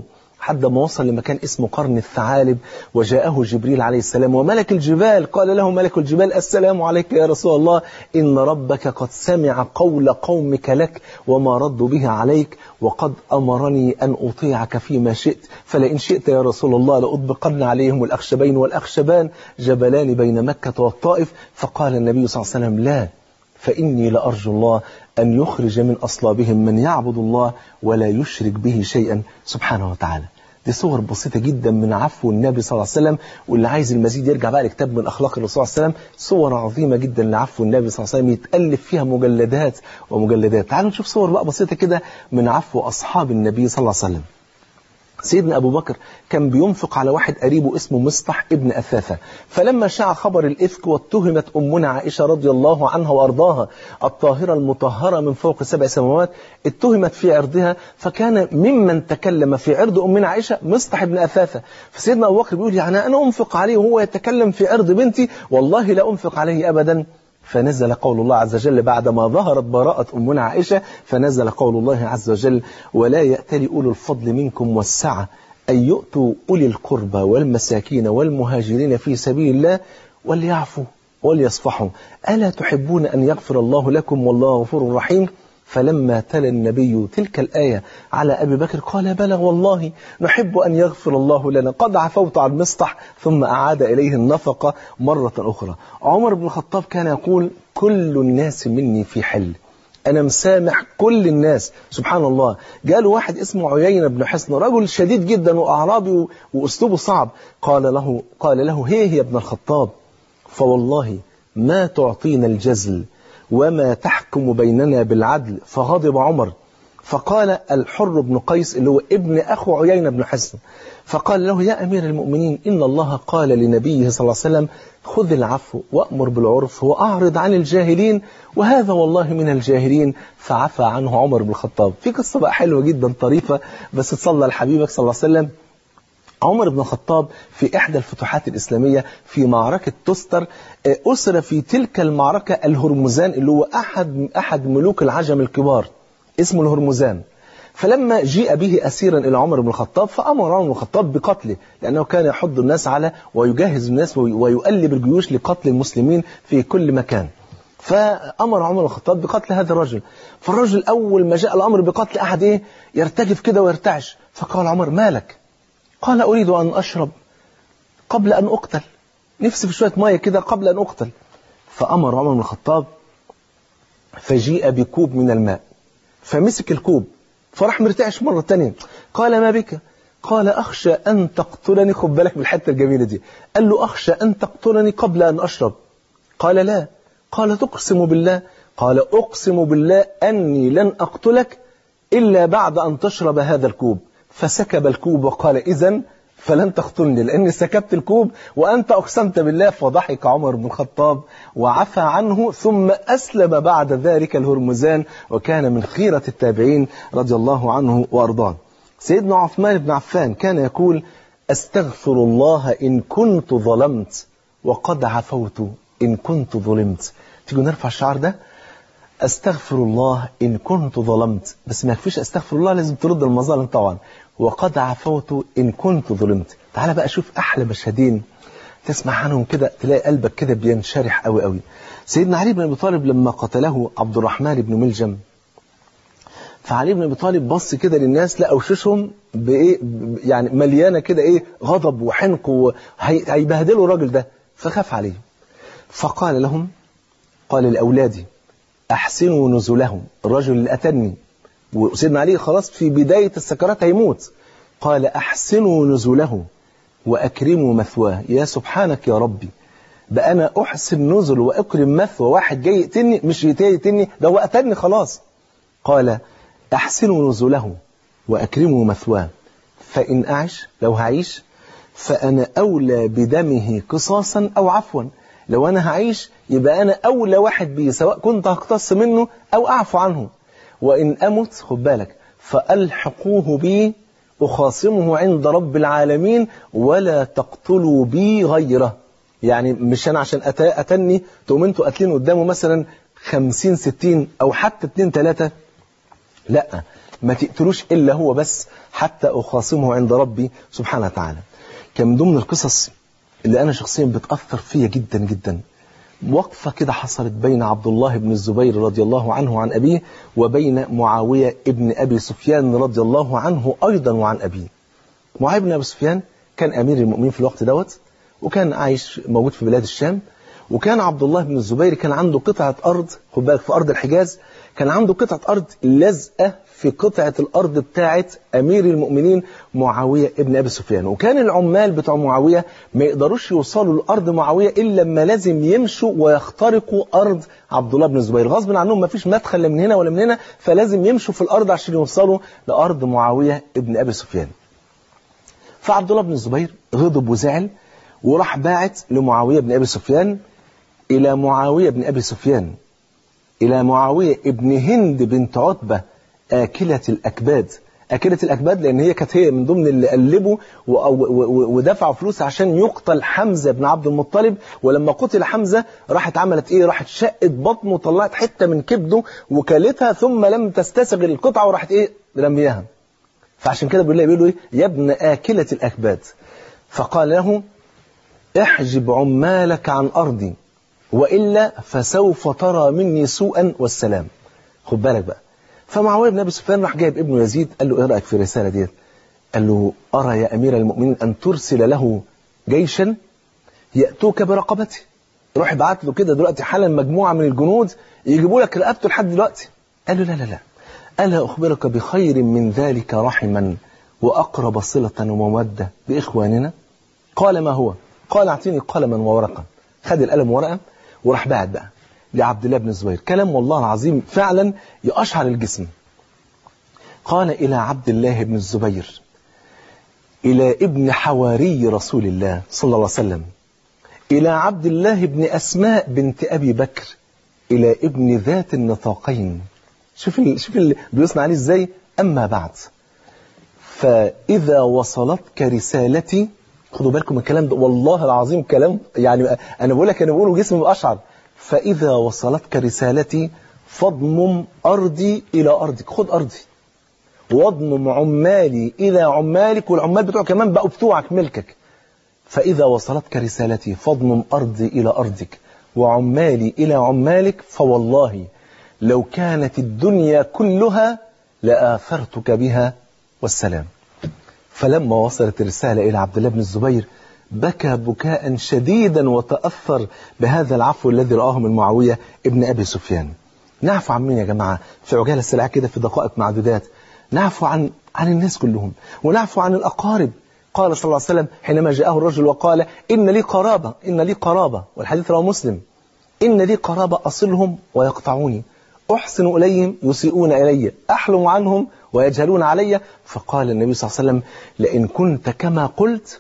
حتى ما وصل لمكان اسمه قرن الثعالب، وجاءه جبريل عليه السلام وملك الجبال، قال له ملك الجبال السلام عليك يا رسول الله، إن ربك قد سمع قول قومك لك وما ردوا به عليك، وقد أمرني أن أطيعك فيما شئت، فلئن شئت يا رسول الله لأطبقن عليهم الأخشبين والأخشبان جبلان بين مكة والطائف. فقال النبي صلى الله عليه وسلم لا، فإني لأرجو الله أن يخرج من أصلابهم من يعبد الله ولا يشرك به شيئا سبحانه وتعالى. دي صور بسيطة جدا من عفو النبي صلى الله عليه وسلم، واللي عايز المزيد يرجع بقى لكتاب من أخلاق الرسول صلى الله عليه وسلم، صور عظيمة جدا لعفو النبي صلى الله عليه وسلم يتألف فيها مجلدات ومجلدات. تعالوا نشوف صور بقى بسيطة كده من عفو أصحاب النبي صلى الله عليه وسلم. سيدنا أبو بكر كان بينفق على واحد قريبه اسمه مصطح ابن أثاثة، فلما شاع خبر الإفك واتهمت أمنا عائشة رضي الله عنها وأرضاها الطاهرة المطهرة من فوق سبع سماوات، اتهمت في عرضها، فكان ممن تكلم في عرض أمنا عائشة مصطح ابن أثاثة. فسيدنا أبو بكر بيقول يعني أنا أنفق عليه وهو يتكلم في عرض بنتي؟ والله لا أنفق عليه أبدا. فنزل قول الله عز وجل بعدما ظهرت براءة أمنا عائشة، فنزل قول الله عز وجل ولا يأتل أولو الفضل منكم والسعة أن يؤتوا أولي القربى والمساكين والمهاجرين في سبيل الله وليعفوا وليصفحوا ألا تحبون أن يغفر الله لكم والله غفور رحيم. فلما تلا النبي تلك الآية على أبي بكر قال بلى والله نحب أن يغفر الله لنا، قد عفوت عن مصطح، ثم أعاد إليه النفقة مرة أخرى. عمر بن الخطاب كان يقول كل الناس مني في حل، أنا مسامح كل الناس. سبحان الله، جاله واحد اسمه عيينة بن حصن، رجل شديد جدا وأعرابي وأسلوبه صعب، قال له قال له هي هي ابن الخطاب، فوالله ما تعطينا الجزل وما تحكم بيننا بالعدل. فغضب عمر، فقال الحر بن قيس اللي هو ابن أخو عيينة بن حصن، فقال له يا أمير المؤمنين إن الله قال لنبيه صلى الله عليه وسلم خذ العفو وأمر بالعرف وأعرض عن الجاهلين، وهذا والله من الجاهلين. فعفى عنه عمر بن الخطاب. في قصة بقى حلوة جدا طريفة، بس تصلى لحبيبك صلى الله عليه وسلم. عمر بن الخطاب في إحدى الفتوحات الإسلامية في معركة تستر، أسر في تلك المعركة الهرمزان اللي هو أحد أحد ملوك العجم الكبار اسمه الهرمزان. فلما جيء به أسيرا إلى عمر بن الخطاب فأمر عمر بن الخطاب بقتله، لأنه كان يحض الناس على ويجهز الناس ويؤلب الجيوش لقتل المسلمين في كل مكان. فأمر عمر بن الخطاب بقتل هذا الرجل. فالرجل أول ما جاء الأمر بقتل أحد إيه يرتجف كده ويرتعش، فقال عمر مالك؟ قال أريد أن أشرب قبل أن أقتل، نفسي في شوية مية كده قبل أن أقتل. فأمر عمر بن الخطاب فجيء بكوب من الماء، فمسك الكوب فراح مرتعش مرة تانية. قال ما بك؟ قال أخشى أن تقتلني. خد بالك بالحتة الجميلة دي، قال له أخشى أن تقتلني قبل أن أشرب. قال لا. قال تقسم بالله؟ قال أقسم بالله أني لن أقتلك إلا بعد أن تشرب هذا الكوب. فسكب الكوب وقال إذن فلن تقتلني لأني سكبت الكوب وأنت أقسمت بالله. فضحك عمر بن الخطاب وعفى عنه، ثم أسلم بعد ذلك الهرمزان، وكان من خيرة التابعين رضي الله عنه وأرضاه. سيدنا عثمان بن عفان كان يقول أستغفر الله إن كنت ظلمت وقد عفوت إن كنت ظلمت. تيجوا نرفع الشعار ده، أستغفر الله إن كنت ظلمت، بس ما يكفيش أستغفر الله، لازم ترد المظالم طبعا، وقد عفوت إن كنت ظلمت. تعال بقى شوف أحلى مشهدين تسمع عنهم كده تلاقي قلبك كده بينشرح قوي قوي. سيدنا علي بن أبي طالب لما قتله عبد الرحمن بن ملجم، فعلي بن أبي طالب بص كده للناس لقى وشوشهم بإيه يعني مليانة كده إيه غضب وحنق وهيبهدلوا الراجل ده، فخاف عليه فقال لهم، قال لأولادي أحسنوا نزلهم، الرجل اللي أتني وسيدنا علي خلاص في بداية السكرات هيموت، قال أحسنوا نزله وأكرموا مثواه. يا سبحانك يا ربي، بقى أنا أحسن نزل وأكرم مثوى واحد جاي يقتلني، مش يقتلني ده هو قتلني خلاص. قال أحسنوا نزله وأكرموا مثواه فإن أعش، لو هعيش فأنا أولى بدمه قصاصا أو عفوا، لو أنا هعيش يبقى أنا أولى واحد بيه، سواء كنت هقتص منه أو أعفو عنه. وإن أمت خد بالك فألحقوه بي أخاصمه عند رب العالمين ولا تقتلوا بي غيره. يعني مش أنا عشان أتني تقوم أنتوا قاتلين قدامه مثلا خمسين ستين أو حتى اتنين تلاتة، لا، ما تقتلوش إلا هو بس حتى أخاصمه عند ربي سبحانه وتعالى. كان من ضمن القصص اللي أنا شخصيا بتأثر فيا جدا جدا وقفة كده حصلت بين عبد الله بن الزبير رضي الله عنه عن أبيه وبين معاوية ابن أبي سفيان رضي الله عنه أيضا وعن أبيه. معاوية بن أبي سفيان كان أمير المؤمنين في الوقت دوت، وكان عايش موجود في بلاد الشام. وكان عبد الله بن الزبير كان عنده قطعة أرض، خد بالك، في أرض الحجاز. كان عنده قطعة أرض لازقة في قطعة الأرض بتاعة أمير المؤمنين معاوية ابن أبي سفيان. وكان العمال بتوع معاوية ما يقدروش يوصلوا لأرض معاوية إلا لما لازم يمشوا ويخترقوا أرض عبد الله بن الزبير، غصب عنهم ما فيش مدخل لا من هنا ولا من هنا، فلازم يمشوا في الأرض عشان يوصلوا لأرض معاوية ابن أبي سفيان. فعبد الله بن الزبير غضب وزعل وراح باعت لمعاوية بن أبي سفيان إلى معاوية بن أبي سفيان إلى معاوية ابن هند بنت عتبة آكلة الأكباد. آكلة الأكباد لأن هي كانت هي من ضمن اللي قلبوا ودفعوا فلوس عشان يقتل حمزة بن عبد المطلب. ولما قتل حمزة راحت عملت إيه؟ راحت شقت بطنه وطلعت حتة من كبده وكلتها، ثم لم تستسغ القطعة وراحت إيه؟ رميها. فعشان كده بيقول له بيقول له إيه؟ يا ابن آكلة الأكباد. فقال له احجب عمالك عن أرضي وإلا فسوف ترى مني سوءا والسلام. خد بالك بقى. فمعاوية بن أبي سفيان راح جايب ابنه يزيد قال له ايه رأيك في الرسالة ديت؟ قال له أرى يا أمير المؤمنين أن ترسل له جيشا يأتوك برقبته. روح ابعت له كده دلوقتي حالا مجموعة من الجنود يجيبوا لك رقبته لحد دلوقتي. قال له لا لا لا، ألا أخبرك بخير من ذلك رحما وأقرب صلة ومودة بإخواننا؟ قال ما هو؟ قال اعطيني قلما وورقا. خد القلم وورقة وراح بعت بقى لعبد الله بن الزبير كلام والله العظيم فعلا يقشعر الجسم. قال إلى عبد الله بن الزبير إلى ابن حواري رسول الله صلى الله عليه وسلم، إلى عبد الله بن أسماء بنت أبي بكر، إلى ابن ذات النطاقين. شوف ال... شوف اللي بيصنع عليه إزاي. أما بعد، فإذا وصلتك رسالتي، خدوا بالكم الكلام ده والله العظيم كلام يعني أنا بقول لك أنا بقوله جسمي بأشعر. فإذا وصلتك رسالتي فاضمم أرضي إلى أرضك، خد أرضي، واضمم عمالي إلى عمالك، والعمال بتوع كمان بقوا بتوعك ملكك. فإذا وصلتك رسالتي فاضمم أرضي إلى أرضك وعمالي إلى عمالك، فوالله لو كانت الدنيا كلها لآثرتك بها والسلام. فلما وصلت الرسالة إلى عبد الله بن الزبير بكى بكاء شديدا وتأثر بهذا العفو الذي رآه من معاوية ابن أبي سفيان. نعفو عن مين يا جماعة؟ في عجالة السريعة كده في دقائق معدودات. نعفو عن عن الناس كلهم، ونعفو عن الأقارب. قال صلى الله عليه وسلم حينما جاءه الرجل وقال إن لي قرابة إن لي قرابة والحديث رواه مسلم، إن لي قرابة أصلهم ويقطعوني، أحسن إليهم يسيئون إلي، أحلم عنهم ويجهلون علي. فقال النبي صلى الله عليه وسلم لئن كنت كما قلت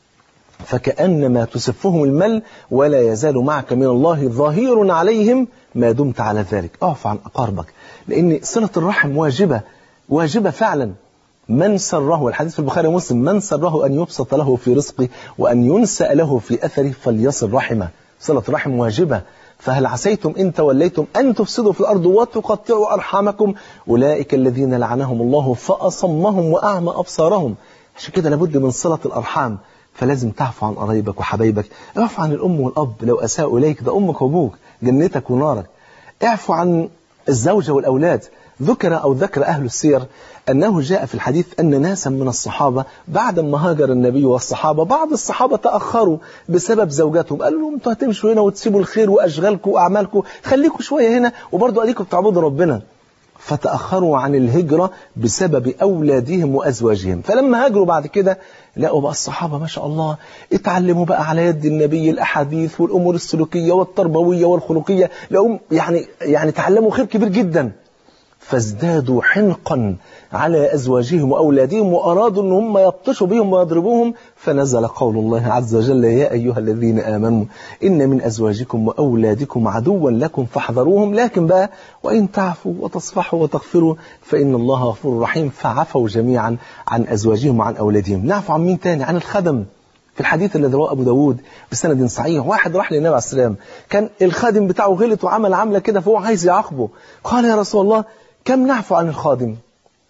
فكأنما تسفهم المل ولا يزال معك من الله ظهير عليهم ما دمت على ذلك. اعف عن أقاربك، لأن صلة الرحم واجبة واجبة فعلا. من سره، والحديث في البخاري ومسلم، من سره أن يبسط له في رزقه وأن ينسأ له في أثره فليصل رحمه. صلة الرحم واجبة. فهل عسيتم إن توليتم أن تفسدوا في الأرض وتقطعوا أرحامكم أولئك الذين لعنهم الله فأصمهم وأعمى أبصارهم. عشان كده لابد من صلة الأرحام. فلازم تعفو عن قرايبك وحبايبك. اعفو عن الأم والأب لو أساءوا إليك، ده أمك وأبوك جنتك ونارك. اعفو عن الزوجة والأولاد. ذكر أو ذكر أهل السير أنه جاء في الحديث أن ناسا من الصحابة بعد ما هاجر النبي والصحابة، بعض الصحابة تأخروا بسبب زوجاتهم. قالوا لهم انتوا هتمشوا هنا وتسيبوا الخير وأشغالكم وأعمالكم، خليكم شوية هنا وبرضو أديكم بتعبدوا ربنا. فتأخروا عن الهجرة بسبب أولادهم وأزواجهم. فلما هاجروا بعد كده لقوا بقى الصحابة ما شاء الله اتعلموا بقى على يد النبي الأحاديث والأمور السلوكية والتربوية والخلقية، لقوا يعني يعني تعلموا خير كبير جدا. فازدادوا حنقا على أزواجهم وأولادهم وأرادوا أن هم يبطشوا بهم ويضربوهم. فنزل قول الله عز وجل يا أيها الذين آمنوا إن من أزواجكم وأولادكم عدوا لكم فاحذروهم. لكن بقى وإن تعفوا وتصفحوا وتغفروا فإن الله غفور رحيم. فعفوا جميعا عن أزواجهم وعن أولادهم. نعفو عن مين تاني؟ عن الخدم. في الحديث الذي رواه أبو داود بسند صحيح، واحد راح للنبي عليه السلام، كان الخادم بتاعه غلط وعمل عملة كده فهو عايز يعاقبه. قال يا رسول الله كم نعفو عن الخادم؟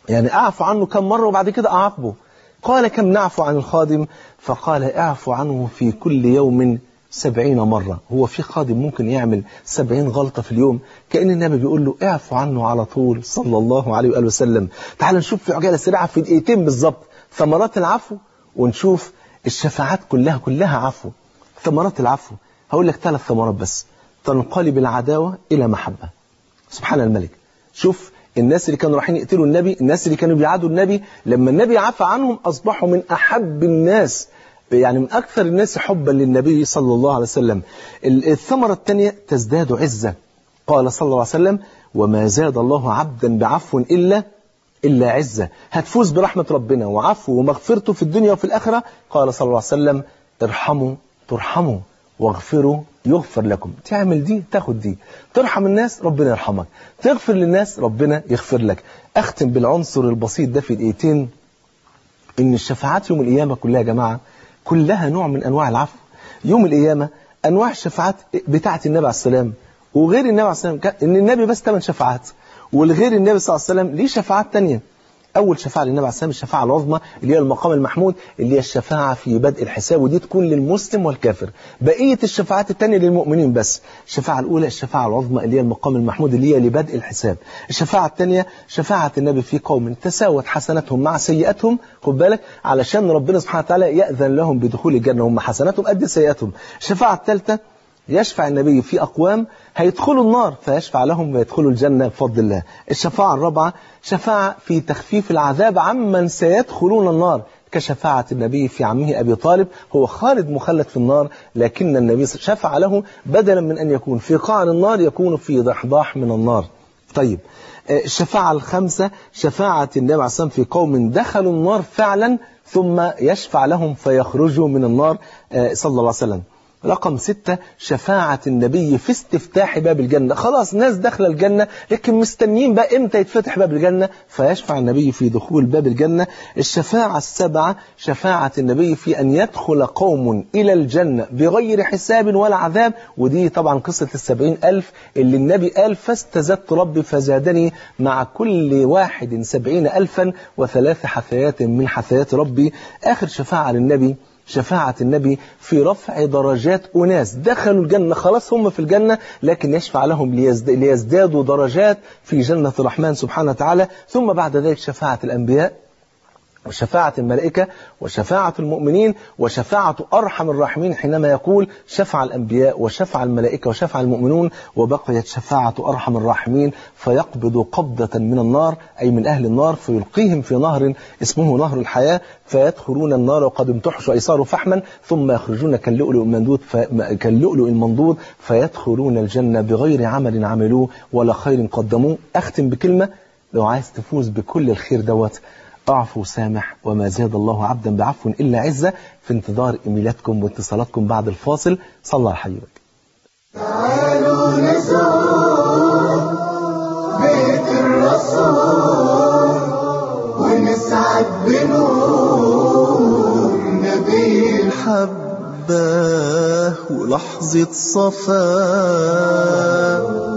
يعني أعفو عنه كم مرة وبعد كده أعاقبه. قال كم نعفو عن الخادم؟ فقال اعفو عنه في كل يوم سبعين مرة. هو في خادم ممكن يعمل سبعين غلطة في اليوم؟ كأن النبي بيقول له اعفو عنه على طول صلى الله عليه وآله وسلم. تعال نشوف في عجالة سريعة في دقيقتين بالظبط ثمرات العفو، ونشوف الشفاعات كلها كلها عفو. ثمرات العفو هقول لك ثلاث ثمرات بس. تنقلب العداوة إلى محبة. سبحان الملك. شوف الناس اللي كانوا رايحين يقتلوا النبي، الناس اللي كانوا بيعادوا النبي، لما النبي عفى عنهم أصبحوا من أحب الناس، يعني من أكثر الناس حبا للنبي صلى الله عليه وسلم. الثمرة الثانية تزداد عزة. قال صلى الله عليه وسلم وما زاد الله عبدا بعفو إلا إلا عزة. هتفوز برحمة ربنا وعفو ومغفرته في الدنيا وفي الآخرة. قال صلى الله عليه وسلم ارحموا ترحموا واغفروا يغفر لكم. تعمل دي تاخد دي. ترحم الناس ربنا يرحمك، تغفر للناس ربنا يغفر لك. أختم بالعنصر البسيط ده في دقيقتين، إن الشفاعات يوم القيامة كلها يا جماعة كلها نوع من أنواع العفو. يوم القيامة أنواع الشفاعات بتاعة النبي عليه السلام وغير النبي عليه السلام، إن النبي بس ثمان شفاعات، والغير النبي صلى الله عليه وسلم ليه شفاعات تانية. أول شفاعة للنبي عليه السلام الشفاعة العظمى اللي هي المقام المحمود، اللي هي الشفاعة في بدء الحساب، ودي تكون للمسلم والكافر. بقية الشفاعات التانية للمؤمنين بس. الشفاعة الأولى الشفاعة العظمى اللي هي المقام المحمود اللي هي لبدء الحساب. الشفاعة الثانية شفاعة النبي في قوم تساوت حسناتهم مع سيئاتهم، خد بالك، علشان ربنا سبحانه وتعالى يأذن لهم بدخول الجنة، هم حسناتهم قد سيئاتهم. الشفاعة الثالثة يشفع النبي في أقوام هيدخلوا النار فيشفع لهم ويدخلوا الجنة بفضل الله. الشفاعة الرابعة شفاعة في تخفيف العذاب عمن سيدخلون النار، كشفاعة النبي في عمه أبي طالب، هو خالد مخلد في النار لكن النبي شفع له بدلا من أن يكون في قعر النار يكون في ضحضاح من النار. طيب الشفاعة الخامسة شفاعة النبي عليه الصلاة والسلام في قوم دخلوا النار فعلا ثم يشفع لهم فيخرجوا من النار صلى الله عليه وسلم. رقم ستة شفاعة النبي في استفتاح باب الجنة. خلاص ناس داخله الجنة لكن مستنيين بقى امتى يتفتح باب الجنة، فيشفع النبي في دخول باب الجنة. الشفاعة السبعة شفاعة النبي في أن يدخل قوم إلى الجنة بغير حساب ولا عذاب، ودي طبعا قصة السبعين ألف اللي النبي قال فاستزدت ربي فزادني مع كل واحد سبعين ألفا وثلاث حثيات من حثيات ربي. آخر شفاعة للنبي شفاعة النبي في رفع درجات أناس دخلوا الجنة خلاص هم في الجنة، لكن يشفع لهم ليزدادوا درجات في جنة الرحمن سبحانه وتعالى. ثم بعد ذلك شفاعة الأنبياء وشفاعة الملائكة وشفاعة المؤمنين وشفاعة أرحم الراحمين، حينما يقول شفع الأنبياء وشفع الملائكة وشفع المؤمنون وبقيت شفاعة أرحم الراحمين فيقبض قبضة من النار أي من أهل النار فيلقيهم في نهر اسمه نهر الحياة فيدخلون النار وقد امتحشوا أي صاروا فحما ثم يخرجون كاللؤلؤ المنضود كاللؤلؤ المنضود فيدخلون الجنة بغير عمل عملوه ولا خير قدموه. أختم بكلمة، لو عايز تفوز بكل الخير دوت اعفو سامح وما زاد الله عبدا بعفو إلا عزة. في انتظار إيميلاتكم واتصالاتكم بعد الفاصل. صلى على حبيبك. تعالوا نزور بيت الرسول ونسعد بنور نبي الحبة ولحظة صفاء.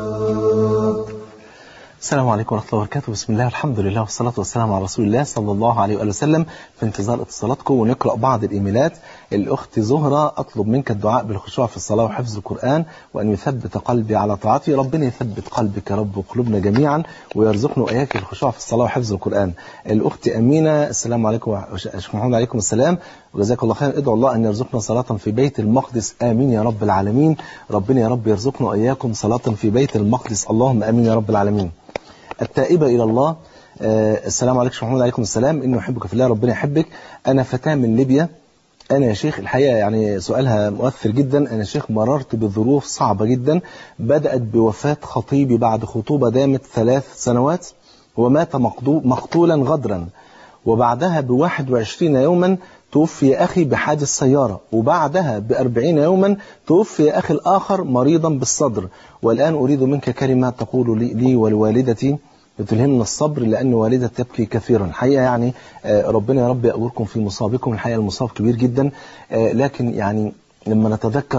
السلام عليكم ورحمة الله وبركاته. بسم الله الحمد لله والصلاة والسلام على رسول الله صلى الله عليه وآله وسلم. في انتظار اتصالاتكم ونقرأ بعض الإيميلات. الأخت زهرة أطلب منك الدعاء بالخشوع في الصلاة وحفظ القرآن وأن يثبت قلبي على طاعته. ربنا يثبت قلبك يا رب وقلوبنا جميعا ويرزقنا وإياك الخشوع في الصلاة وحفظ القرآن. الأخت أمينة السلام عليكم محمد عليكم السلام وجزاك الله خير. ادعو الله أن يرزقنا صلاة في بيت المقدس آمين يا رب العالمين. ربنا يا رب يرزقنا وإياكم صلاة في بيت المقدس اللهم آمين يا رب العالمين. التائبة إلى الله آه السلام عليكم محمد عليكم السلام. إنه يحبك في الله ربنا يحبك. أنا فتاة من ليبيا. أنا يا شيخ الحقيقة يعني سؤالها مؤثر جدا. أنا يا شيخ مررت بظروف صعبة جدا، بدأت بوفاة خطيبي بعد خطوبة دامت ثلاث سنوات ومات مقتولا غدرا، وبعدها بواحد وعشرين يوما توفي أخي بحادث سيارة، وبعدها بأربعين يوما توفي أخي الآخر مريضا بالصدر، والآن أريد منك كلمة تقول لي, لي ولوالدتي بتلهمنا الصبر لأن والدتي تبكي كثيرا. الحقيقة يعني ربنا يا رب يأجركم في مصابكم. الحقيقة المصاب كبير جدا، لكن يعني لما نتذكر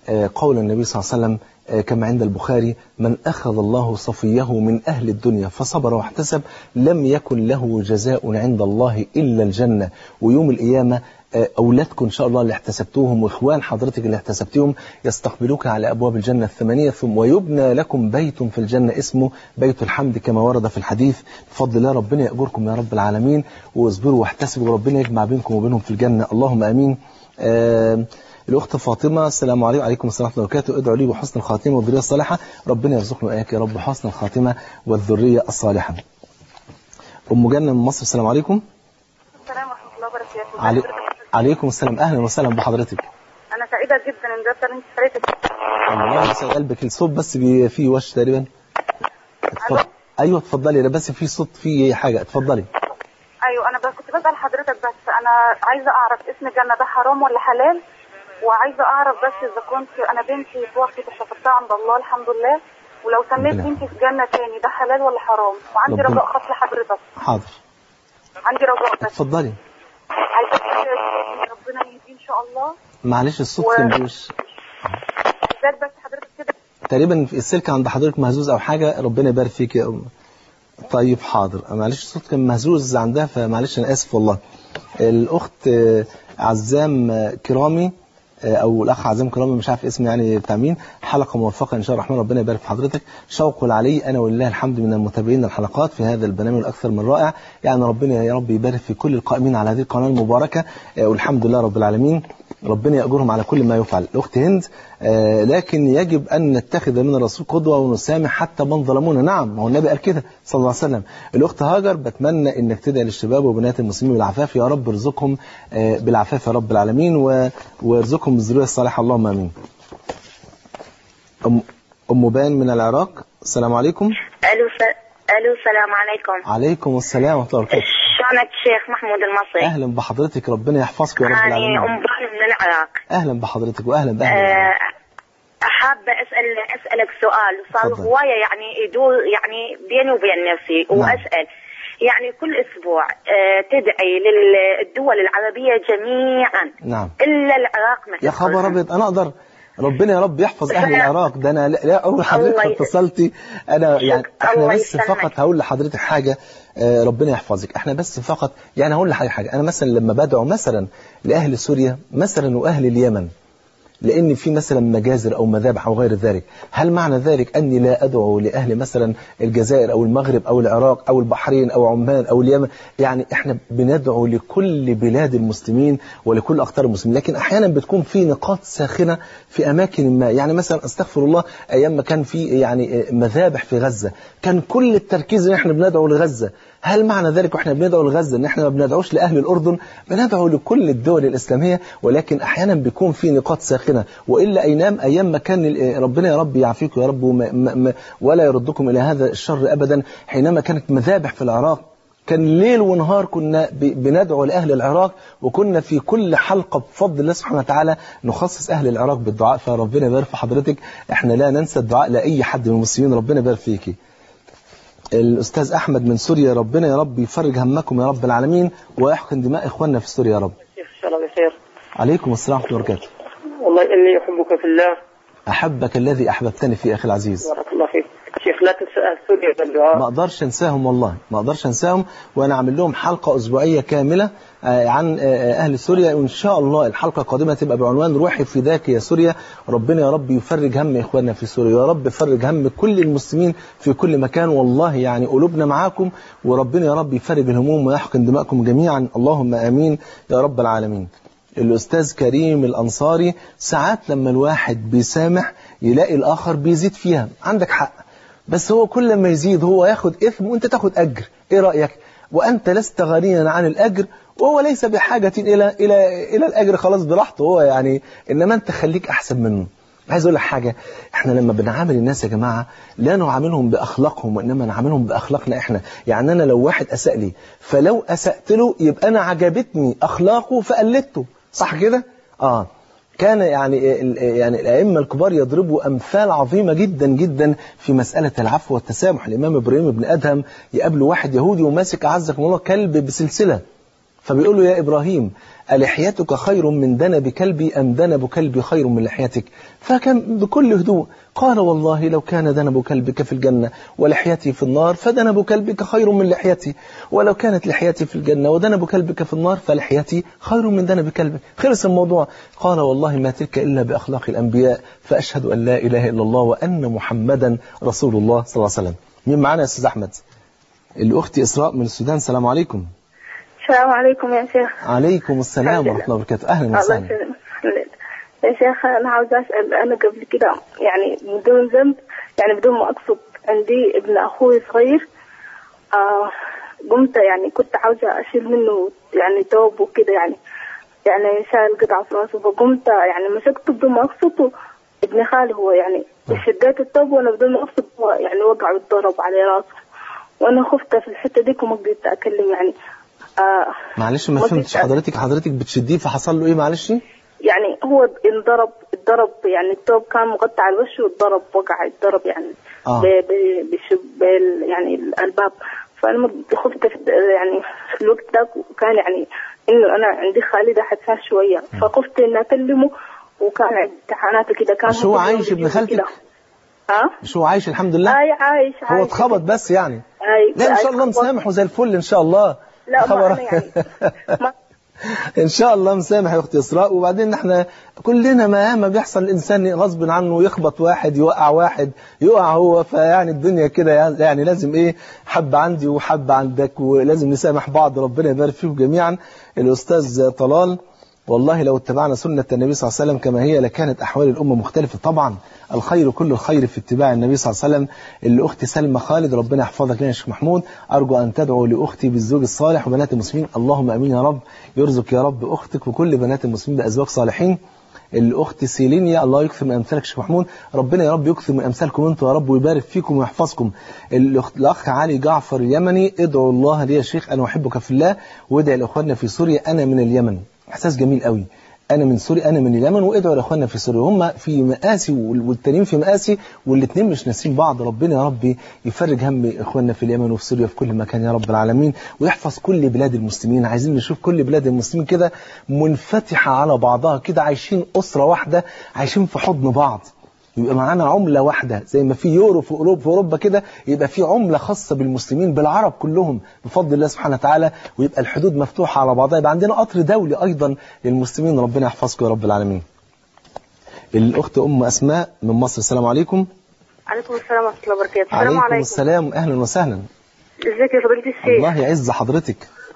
قول النبي صلى الله عليه وسلم كما عند البخاري: من أخذ الله صفيه من أهل الدنيا فصبر واحتسب لم يكن له جزاء عند الله إلا الجنة. ويوم القيامة أولادكم إن شاء الله اللي احتسبتوهم وإخوان حضرتك اللي احتسبتوهم يستقبلوك على أبواب الجنة الثمانية، ثم ويبنى لكم بيت في الجنة اسمه بيت الحمد كما ورد في الحديث. بفضل الله ربنا يأجركم يا رب العالمين، واصبروا واحتسبوا وربنا يجمع بينكم وبينهم في الجنة، اللهم آمين. آه الأخت فاطمة: السلام عليكم. وعليكم السلام ورحمة الله وبركاته. ادعوا لي بحسن الخاتمة والذرية الصالحة. ربنا يرزقنا وإياك يا رب حسن الخاتمة والذرية الصالحة. أم جنة من مصر: السلام عليكم. السلام ورحمة الله وبركاته. علي... عليكم السلام، أهلا وسهلا بحضرتك. أنا سعيدة جدا إن جبت أنت حضرتك. الله يسعد قلبك. الصوت بس بي... فيه وش تقريبا. اتفضل. أيوه اتفضلي، بس في صوت فيه حاجة، اتفضلي. أيوه أنا بس كنت بسأل حضرتك، بس أنا عايزة أعرف اسم الجنة ده حرام ولا حلال، وعايزة أعرف بس إذا كنت أنا بنتي توفت وشفتها عند الله الحمد لله، ولو سميت بنتي في جنة تاني ده حلال ولا حرام؟ وعندي رجاء خاص لحضرتك. حاضر. عندي رجاء بس. اتفضلي. عايزة ربنا يهديه إن شاء الله. معلش الصوت و... كان بيوش. عايزاك بس حضرتك كده. تقريبا السلك عند حضرتك مهزوز أو حاجة، ربنا يبارك فيك يا أم. طيب حاضر، معلش الصوت كان مهزوز عندها فمعلش أنا آسف والله. الأخت عزام كرامي او الاخ عزام كرامي مش عارف اسم يعني بتاع مين، حلقه موفقه ان شاء الله الرحمن، ربنا يبارك في حضرتك. شوق العلي: انا ولله الحمد من المتابعين الحلقات في هذا البرنامج الاكثر من رائع، يعني ربنا يا رب يبارك في كل القائمين على هذه القناه المباركه، والحمد لله رب العالمين، ربنا يأجرهم على كل ما يفعل. الأخت هند: آه لكن يجب أن نتخذ من الرسول قدوة ونسامح حتى من ظلمونا. نعم، هو النبي قال كده صلى الله عليه وسلم. الأخت هاجر: بتمنى أنك تدعي للشباب وبنات المسلمين بالعفاف، يا رب ارزقهم آه بالعفاف يا رب العالمين، وارزقهم بالذرية الصالحة، اللهم آمين. أم, أم بان من العراق: السلام عليكم. ألو س... ألو السلام عليكم. عليكم السلام ورحمة الله وبركاته. شلونك شيخ محمود المصري؟ أهلا بحضرتك، ربنا يحفظك يا رب العالمين. أنا أم بان من العراق. أهلا بحضرتك وأهلا بأهلا. أه حابة أسأل أسألك سؤال صار هواية يعني يدور يعني بيني وبين نفسي. نعم. وأسأل يعني كل أسبوع أه تدعي للدول العربية جميعا. نعم. إلا العراق ما. يا خبر أبيض، أنا أقدر؟ ربنا يا رب يحفظ أهل العراق. ده أنا لا أول حضرتك اتصلتي أنا يعني إحنا بس فقط هقول لحضرتك حاجة، آه ربنا يحفظك. إحنا بس فقط يعني هقول لحضرتك حاجة، أنا مثلا لما بدعو مثلا لأهل سوريا مثلا وأهل اليمن، لأن في مثلا مجازر أو مذابح أو غير ذلك، هل معنى ذلك أني لا أدعو لأهل مثلا الجزائر أو المغرب أو العراق أو البحرين أو عمان أو اليمن؟ يعني إحنا بندعو لكل بلاد المسلمين ولكل أقطار المسلمين، لكن أحيانا بتكون في نقاط ساخنة في أماكن ما. يعني مثلا أستغفر الله، أيام ما كان في يعني مذابح في غزة كان كل التركيز إن إحنا بندعو لغزة. هل معنى ذلك وإحنا بندعو لغزة إن إحنا ما بندعوش لأهل الأردن؟ بندعو لكل الدول الإسلامية، ولكن أحيانا بيكون في نقاط ساخنة. وإلا أينام أيام ما كان ربنا يا رب يعافيكم يا رب ولا يردكم إلى هذا الشر أبدا، حينما كانت مذابح في العراق كان ليل ونهار كنا بندعو لأهل العراق، وكنا في كل حلقة بفضل الله سبحانه وتعالى نخصص أهل العراق بالدعاء. فربنا يبارك في حضرتك، إحنا لا ننسى الدعاء لأي حد من المسلمين، ربنا يبارك فيكي. الأستاذ أحمد من سوريا: ربنا يا رب يفرج همكم يا رب العالمين ويحقن دماء إخواننا في سوريا يا رب. شيخ إن شاء الله بخير. عليكم السلام ورحمة الله وبركاته. والله إني أحبك في الله. أحبك الذي أحببتني فيه أخي العزيز. بارك الله فيك. شيخ لا تنسى أهل سوريا بالدعاء. ما أقدرش أنساهم والله، ما أقدرش أنساهم، وأنا أعمل لهم حلقة أسبوعية كاملة عن أهل سوريا، وإن شاء الله الحلقة القادمة تبقى بعنوان روحي فداك يا سوريا. ربنا يا رب يفرج هم إخواننا في سوريا، يا رب يفرج هم كل المسلمين في كل مكان، والله يعني قلوبنا معاكم، وربنا يا رب يفرج الهموم ويحقن دماءكم جميعا، اللهم آمين يا رب العالمين. الأستاذ كريم الأنصاري: ساعات لما الواحد بيسامح يلاقي الآخر بيزيد فيها. عندك حق، بس هو كل ما يزيد هو ياخد إثم وانت تاخد أجر. إيه رأيك؟ وأنت لست غنيا عن الأجر، وهو ليس بحاجة إلى إلى إلى الأجر، خلاص براحته هو يعني، إنما أنت خليك أحسن منه. عايز أقول لك حاجة، إحنا لما بنعامل الناس يا جماعة لا نعاملهم بأخلاقهم، وإنما نعاملهم بأخلاقنا إحنا. يعني أنا لو واحد أساء لي، فلو أسأت له يبقى أنا عجبتني أخلاقه فقلدته، صح كده؟ آه كان يعني يعني الأئمة الكبار يضربوا أمثال عظيمة جدا جدا في مسألة العفو والتسامح. الإمام إبراهيم بن أدهم يقابله واحد يهودي وماسك أعزكم الله كلب بسلسلة، فبيقول له يا إبراهيم ألحيتك خير من دنب كلبي أم دنب كلبي خير من لحيتك؟ فكان بكل هدوء قال والله لو كان دنب كلبك في الجنة ولحيتي في النار فدنب كلبك خير من لحيتي، ولو كانت لحيتي في الجنة ودنب كلبك في النار فلحيتي خير من دنب كلبك. خلص الموضوع. قال والله ما تلك إلا بأخلاق الأنبياء، فأشهد أن لا إله إلا الله وأن محمدا رسول الله صلى الله عليه وسلم. مين معنا يا أستاذ أحمد؟ الأخت إسراء من السودان. السلام عليكم. السلام عليكم يا شيخ. عليكم السلام ورحمة الله وبركاته. أهلا وسهلا. يا شيخ أنا عاوز أسأل، أنا قبل كده يعني بدون ذنب، يعني بدون ما أقصد، عندي ابن أخوي صغير آه قمت يعني كنت عاوزة أشيل منه يعني توب وكده، يعني يعني شايل قطعة في راسه، فقمت يعني مسكته بدون ما أقصد، ابن خالي هو يعني شديت التوب وأنا بدون ما أقصد هو يعني وقع واتضرب على راسه، وأنا خفت في الحتة ديك وما قدرت أكلم يعني. آه معلش ما فهمتش حضرتك حضرتك بتشديه فحصل له ايه؟ معلش يعني هو انضرب اتضرب يعني التوب كان مغطى على الوش واتضرب، وقع اتضرب يعني آه. بشب يعني الباب، فانا خفت يعني في الوقت ده، وكان يعني انه انا عندي خالي ده حساس شويه، فخفت ان اكلمه، وكان عندي امتحانات كده. كان مش هو عايش ابن خالتك؟ ها مش هو عايش الحمد لله؟ اي عايش عايش هو اتخبط بس يعني. اي لا ان شاء الله مسامح وزي الفل ان شاء الله. لا ما أنا يعني ما ان شاء الله مسامح يا اختي اسراء. وبعدين احنا كلنا ما ما بيحصل الانسان غصب عنه يخبط واحد يوقع واحد يقع هو، فيعني الدنيا كده يعني لازم ايه، حب عندي وحب عندك، ولازم نسامح بعض. ربنا يبارك فيكم جميعا. الاستاذ طلال والله لو اتبعنا سنة النبي صلى الله عليه وسلم كما هي لكانت أحوال الأمة مختلفة. طبعا الخير كل الخير في اتباع النبي صلى الله عليه وسلم. الأخت سلمى خالد ربنا يحفظك لنا يا شيخ محمود، أرجو أن تدعو لأختي بالزوج الصالح وبنات المسلمين. اللهم أمين يا رب، يرزق يا رب أختك وكل بنات المسلمين بأزواج صالحين. الأخت سيلينيا الله يكثر من أمثالك شيخ محمود، ربنا يا رب يكثر من أمثالكم أنتم يا رب ويبارك فيكم ويحفظكم. الأخ علي جعفر اليمني ادعوا الله لي يا شيخ أنا أحبك في الله، وادعي لأخواننا في سوريا أنا من اليمن. إحساس جميل قوي، أنا من سوريا أنا من اليمن، وادعوا لأخواننا في سوريا. هم في مآسي والتانيين في مآسي والاثنين مش ناسين بعض. ربنا يا رب يفرج هم إخواننا في اليمن وفي سوريا في كل مكان يا رب العالمين، ويحفظ كل بلاد المسلمين. عايزين نشوف كل بلاد المسلمين كده منفتحة على بعضها كده، عايشين أسرة واحدة، عايشين في حضن بعض، يبقى معانا عملة واحدة زي ما في يورو في أوروبا, في أوروبا كده، يبقى في عملة خاصة بالمسلمين بالعرب كلهم بفضل الله سبحانه وتعالى، ويبقى الحدود مفتوحة على بعضها، يبقى عندنا قطر دولي أيضا للمسلمين. ربنا يحفظكم يا رب العالمين. الأخت أم أسماء من مصر. السلام عليكم. عليكم السلام ورحمة الله وبركاته. السلام عليكم عليكم. السلام، أهلا وسهلا. ازيك يا فضيلة الشيخ؟ الله يعز حضرتك.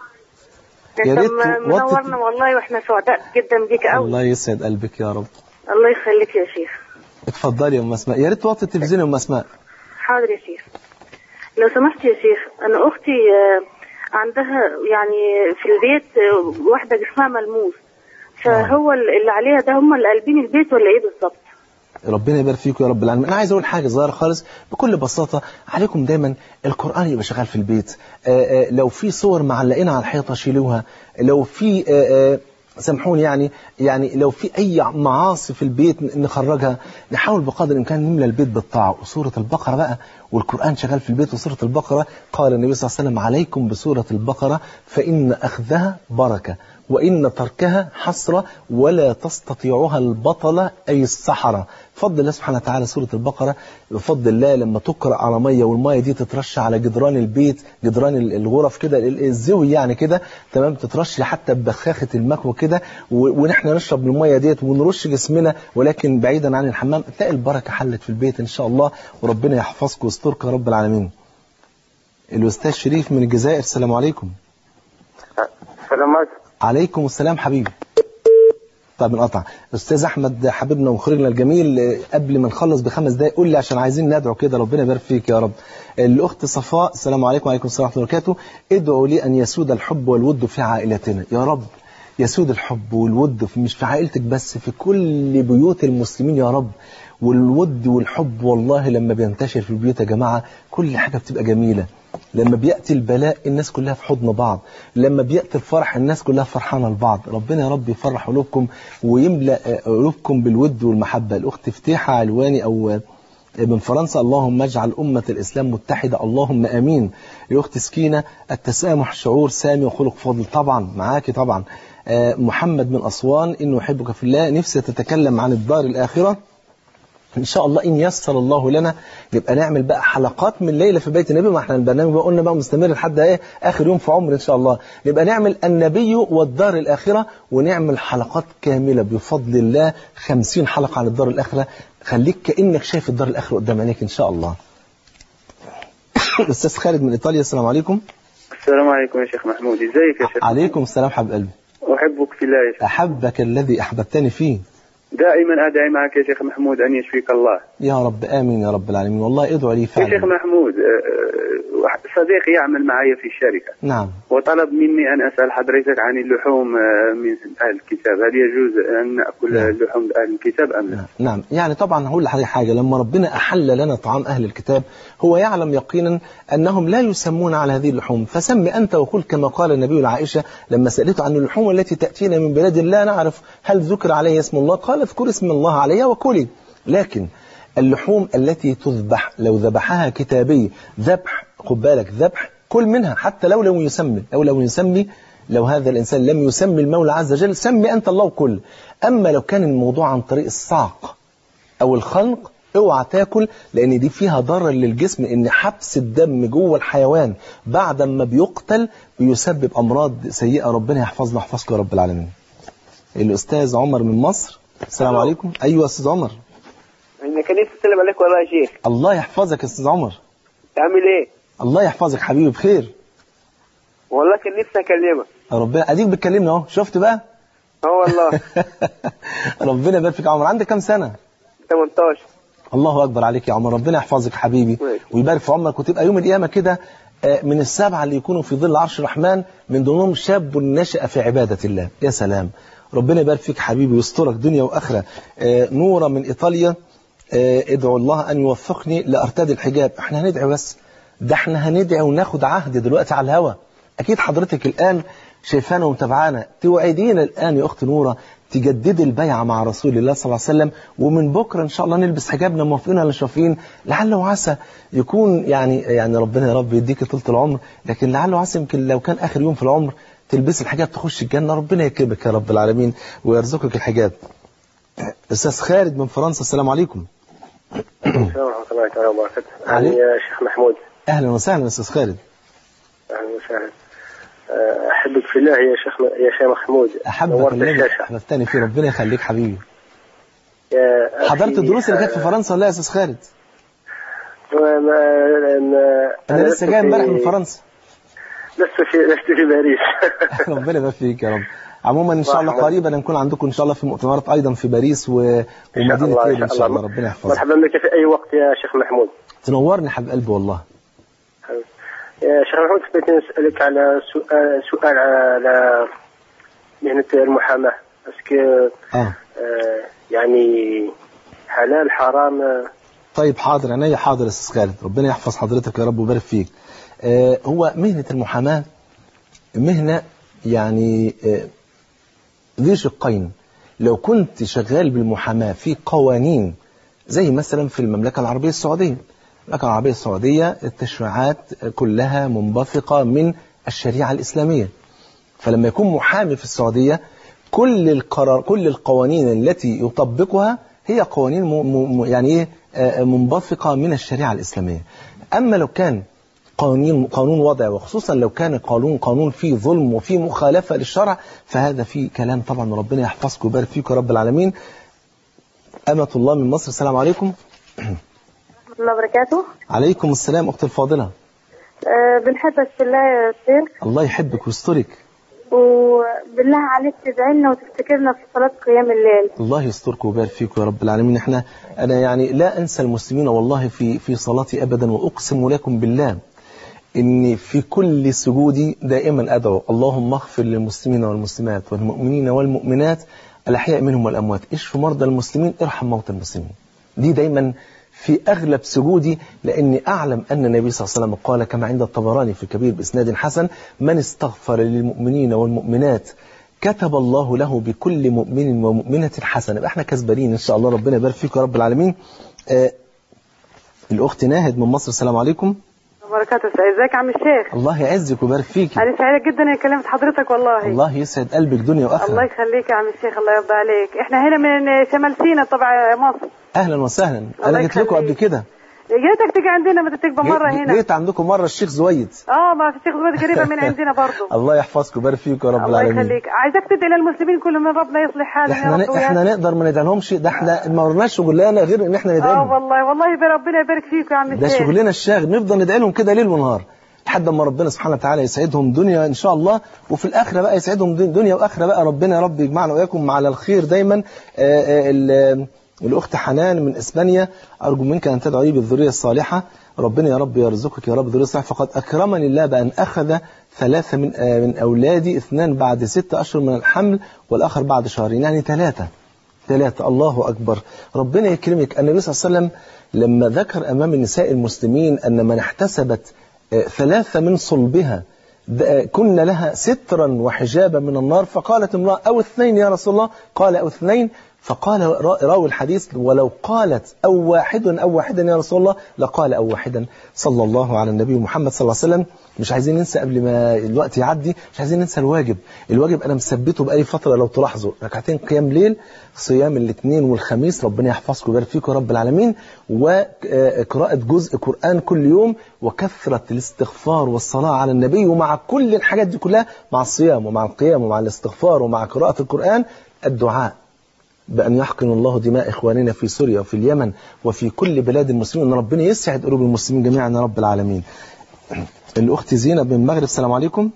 يا ريت منورنا والله، واحنا سعداء جدا بيك قوي. الله يسعد قلبك يا رب. الله يخليك يا شيخ. اتفضلي يا ام اسماء، يا ريت توطي التلفزيون يا ام اسماء. حاضر يا شيخ. لو سمحت يا شيخ، انا اختي عندها يعني في البيت واحده جسمها ملموس، فهو اللي عليها ده هم اللي قلبين البيت ولا ايه بالظبط؟ ربنا يبارك فيكم يا رب العالمين. انا عايز اقول حاجه صغيره خالص بكل بساطه، عليكم دايما القران يبقى شغال في البيت. آآ آآ لو في صور معلقينها على الحيطه شيلوها، لو في آآ سامحوني يعني يعني لو في أي معاصي في البيت نخرجها، نحاول بقدر الإمكان نملى البيت بالطاعة. وسورة البقرة بقى والقرآن شغال في البيت، وسورة البقرة قال النبي صلى الله عليه وسلم عليكم بسورة البقرة فإن أخذها بركة وإن تركها حسرة ولا تستطيعها البطلة أي السحرة. بفضل الله سبحانه وتعالى سورة البقرة بفضل الله لما تقرأ على مية والمية دي تترش على جدران البيت، جدران الغرف كده الزوي يعني كده تمام، تترش حتى ببخاخة المكوى كده، ونحن نشرب المية ديت ونرش جسمنا ولكن بعيدا عن الحمام، تلاقي البركة حلت في البيت إن شاء الله، وربنا يحفظك ويسترك يا رب العالمين. الأستاذ شريف من الجزائر. السلام عليكم. السلام عليكم. عليكم السلام حبيبي. طيب انقطع. استاذ احمد حبيبنا ومخرجنا الجميل، قبل ما نخلص بخمس دقايق قول لي عشان عايزين ندعو كده. ربنا يبارك فيك يا رب. الاخت صفاء السلام عليكم. وعليكم السلام ورحمه الله وبركاته. ادعوا لي ان يسود الحب والود في عائلتنا يا رب. يسود الحب والود مش في عائلتك بس، في كل بيوت المسلمين يا رب. والود والحب والله لما بينتشر في البيوت يا جماعه كل حاجه بتبقى جميله. لما بيأتي البلاء الناس كلها في حضن بعض، لما بيأتي الفرح الناس كلها فرحانة لبعض. ربنا يا رب يفرح قلوبكم ويملأ قلوبكم بالود والمحبة. الأخت فتيحة علواني أو من فرنسا، اللهم اجعل أمة الإسلام متحدة اللهم آمين. الأخت سكينة، التسامح شعور سامي وخلق فاضل. طبعا معاكي طبعا. محمد من أسوان، إنه يحبك في الله، نفسي تتكلم عن الدار الآخرة إن شاء الله إن يسر الله لنا، يبقى نعمل بقى حلقات من ليلة في بيت النبي. ما احنا البرنامج بقى قلنا بقى مستمر لحد ايه آخر يوم في عمر إن شاء الله. نبقى نعمل النبي والدار الآخرة، ونعمل حلقات كاملة بفضل الله، خمسين حلقة عن الدار الآخرة. خليك كأنك شايف الدار الآخرة قدام عينيك إن شاء الله. الأستاذ خالد من إيطاليا، السلام عليكم. السلام عليكم يا شيخ محمود، ازيك يا شيخ؟ عليكم السلام حبيب قلبي. أحبك في الله يا شيخ. أحبك الذي أحببتني فيه. دائما أدعي معك يا شيخ محمود أن يشفيك الله. يا رب آمين يا رب العالمين. والله ادعو لي فعلا يا شيخ محمود، صديقي يعمل معي في الشركة، نعم، وطلب مني أن أسأل حضرتك عن اللحوم من أهل الكتاب، هل يجوز أن نأكل نعم. اللحوم أهل الكتاب أم لا؟ نعم، يعني طبعا هقول لحضرتك حاجة. لما ربنا أحل لنا طعام أهل الكتاب، هو يعلم يقينا أنهم لا يسمون على هذه اللحوم، فسم أنت وكل كما قال النبي لعائشة لما سألته عن اللحوم التي تأتينا من بلاد لا نعرف هل ذكر عليها اسم الله، قال اذكر اسم الله عليها وكلي. لكن اللحوم التي تذبح لو ذبحها كتابي ذبح، خد بالك ذبح، كل منها حتى لو لم يسمي لو لو يسمي لو هذا الإنسان لم يسمي المولى عز وجل، سمي أنت الله كل. أما لو كان الموضوع عن طريق الصعق أو الخنق، اوعى تاكل، لأن دي فيها ضرر للجسم، إن حبس الدم جوه الحيوان بعد ما بيقتل بيسبب أمراض سيئة. ربنا يحفظنا ويحفظكم يا رب العالمين. الأستاذ عمر من مصر، السلام عليكم. أيوة أستاذ عمر. أنا كان نفسي أسلم عليك والله يا شيخ. الله يحفظك يا أستاذ عمر. تعمل إيه؟ الله يحفظك حبيبي، بخير والله كان نفسي أكلمك. ربنا أديك بتكلمنا أهو، شفت بقى؟ اه والله. ربنا يبارك فيك يا عمر. عندك كام سنة؟ ثمانية عشر. الله أكبر عليك يا عمر، ربنا يحفظك حبيبي ويبارك في عمرك، وتبقى يوم القيامة كده من السبعة اللي يكونوا في ظل عرش الرحمن، من ضمنهم شاب نشأ في عبادة الله. يا سلام، ربنا يبارك فيك حبيبي ويسترك دنيا وآخرة. نورة من إيطاليا، ادعو الله أن يوفقني لأرتدي الحجاب. احنا هندعي بس، ده احنا هندعي وناخد عهد دلوقتي على الهوا. أكيد حضرتك الآن شايفانا ومتابعانا، توعدينا الآن يا أخت نورة تجدد البيعة مع رسول الله صلى الله عليه وسلم، ومن بكرة إن شاء الله نلبس حجابنا، موافقين ولا شافين؟ لعل وعسى يكون يعني يعني ربنا يا رب يديك طولة العمر، لكن لعل وعسى يمكن لو كان آخر يوم في العمر تلبس الحجاب تخش الجنة. ربنا يكرمك يا رب العالمين ويرزقك الحجاب. أستاذ خالد من فرنسا، السلام عليكم. السلام ورحمة الله تعالى وبركاته. يعني يا شيخ محمود. أهلا وسهلا أستاذ خالد. أهلا وسهلا. أحبك في الله يا شيخ يا شيخ محمود. أحبك الله، أحببتني في ربنا يخليك حبيبي. حضرت الدروس اللي كانت في فرنسا ولا يا أستاذ خالد؟ أنا لسه جاي امبارح من فرنسا. لست في لست في باريس. ربنا يبارك فيك يا رب. عموما إن شاء الله قريبا نكون عندكم إن شاء الله في مؤتمرات أيضا في باريس و... ومدينة ليل إن شاء الله. ربنا يحفظك. مرحبا بك في أي وقت يا شيخ محمود. تنورني حبيب قلبي والله. يا شيخ محمود، حبيت نسألك على سؤال سؤال على مهنة المحاماة. اسكو آه. آه يعني حلال حرام؟ طيب حاضر، عينيا حاضر يا أستاذ خالد، ربنا يحفظ حضرتك يا رب ويبارك فيك. آه هو مهنة المحاماة مهنة يعني آه ذي شقين. لو كنت شغال بالمحاماة في قوانين زي مثلا في المملكة العربية السعودية، المملكة العربية السعودية التشريعات كلها منبثقة من الشريعة الإسلامية، فلما يكون محامي في السعودية كل القرار كل القوانين التي يطبقها هي قوانين م م يعني ايه منبثقة من الشريعة الإسلامية. أما لو كان قانون قانون وضع، وخصوصا لو كان قانون قانون فيه ظلم وفيه مخالفة للشرع، فهذا فيه كلام طبعا. ربنا يحفظك ويبارك فيك يا رب العالمين. أمة الله من مصر، السلام عليكم. ورحمة الله وبركاته. عليكم السلام أختي الفاضلة. أه بنحبك في الله يا شيخ. الله يحبك ويسترك. وبالله عليك تدعي لنا وتفتكرنا في صلاة قيام الليل. الله يسترك ويبارك فيك يا رب العالمين. احنا أنا يعني لا أنسى المسلمين والله في في صلاتي أبدا، وأقسم لكم بالله إني في كل سجودي دائما أدعو اللهم اغفر للمسلمين والمسلمات والمؤمنين والمؤمنات الأحياء منهم والأموات، اشف مرضى المسلمين، ارحم موتى المسلمين. دي دايما في أغلب سجودي، لأني أعلم أن النبي صلى الله عليه وسلم قال كما عند الطبراني في الكبير بإسناد حسن: من استغفر للمؤمنين والمؤمنات كتب الله له بكل مؤمن ومؤمنة حسنة. يبقى احنا كسبانين إن شاء الله. ربنا يبارك فيك يا رب العالمين. آه الأخت ناهد من مصر. السلام عليكم. وبركاته. ازيك يا عم الشيخ؟ الله يعزك ويبارك فيكي. انا سعيده جدا اني كلمت حضرتك والله. الله يسعد قلبك دنيا واخره. الله يخليك يا عم الشيخ، الله يرضى عليك. احنا هنا من شمال سيناء طبعا مصر. اهلا وسهلا. انا جيت لكم قبل كده. جيتك تيجي عندنا ما تبقى مره هنا. جيت عندكم مره الشيخ زويد. اه ما في الشيخ زويد قريبه من عندنا برضه. الله يحفظك ويبارك فيك يا رب العالمين. الله يخليك. عايزك تدعي للمسلمين كل من ربنا يصلح حالهم. احنا ن... احنا نقدر ما ندعيلهمش، ده احنا ما ورناش شغلانه غير ان احنا ندعي لهم. اه والله والله ربنا يبارك فيك يا عم الشيخ. ده شغلنا الشاغل، نفضل ندعي لهم كده ليل ونهار لحد ما ربنا سبحانه وتعالى يسعدهم دنيا ان شاء الله، وفي الاخره بقى يسعدهم دنيا واخره بقى. ربنا يا رب يجمعنا واياكم على الخير دايما. آآ آآ الأخت حنان من إسبانيا، أرجو منك أن تدعو لي بالذرية الصالحة. ربنا يا رب يرزقك يا رب ذرية صالحة. فقد أكرمني الله بأن أخذ ثلاثة من من أولادي، اثنان بعد ستة أشهر من الحمل والآخر بعد شهرين، يعني ثلاثة ثلاثة. الله أكبر. ربنا يكرمك. النبي صلى الله عليه وسلم لما ذكر أمام النساء المسلمين أن من احتسبت ثلاثة من صلبها كن لها سترا وحجابا من النار، فقالت امرأة أو اثنين يا رسول الله، قال أو اثنين، فقال راوي الحديث ولو قالت أو واحد أو واحدا يا رسول الله لقال أو واحدا. صلى الله على النبي محمد صلى الله عليه وسلم. مش عايزين ننسى قبل ما الوقت يعدي، مش عايزين ننسى الواجب. الواجب أنا مثبته بقالي فترة لو تلاحظوا، ركعتين قيام ليل، صيام الاثنين والخميس، ربنا يحفظكم ويبارك فيكم يا رب العالمين، وقراءة جزء قرآن كل يوم، وكثرة الاستغفار والصلاة على النبي. ومع كل الحاجات دي كلها، مع الصيام ومع القيام ومع الاستغفار ومع قراءة القرآن، الدعاء بأن يحقن الله دماء إخواننا في سوريا وفي اليمن وفي كل بلاد المسلمين، أن ربنا يسعد قلوب المسلمين جميعا يا رب العالمين. الأخت زينب من المغرب. السلام عليكم.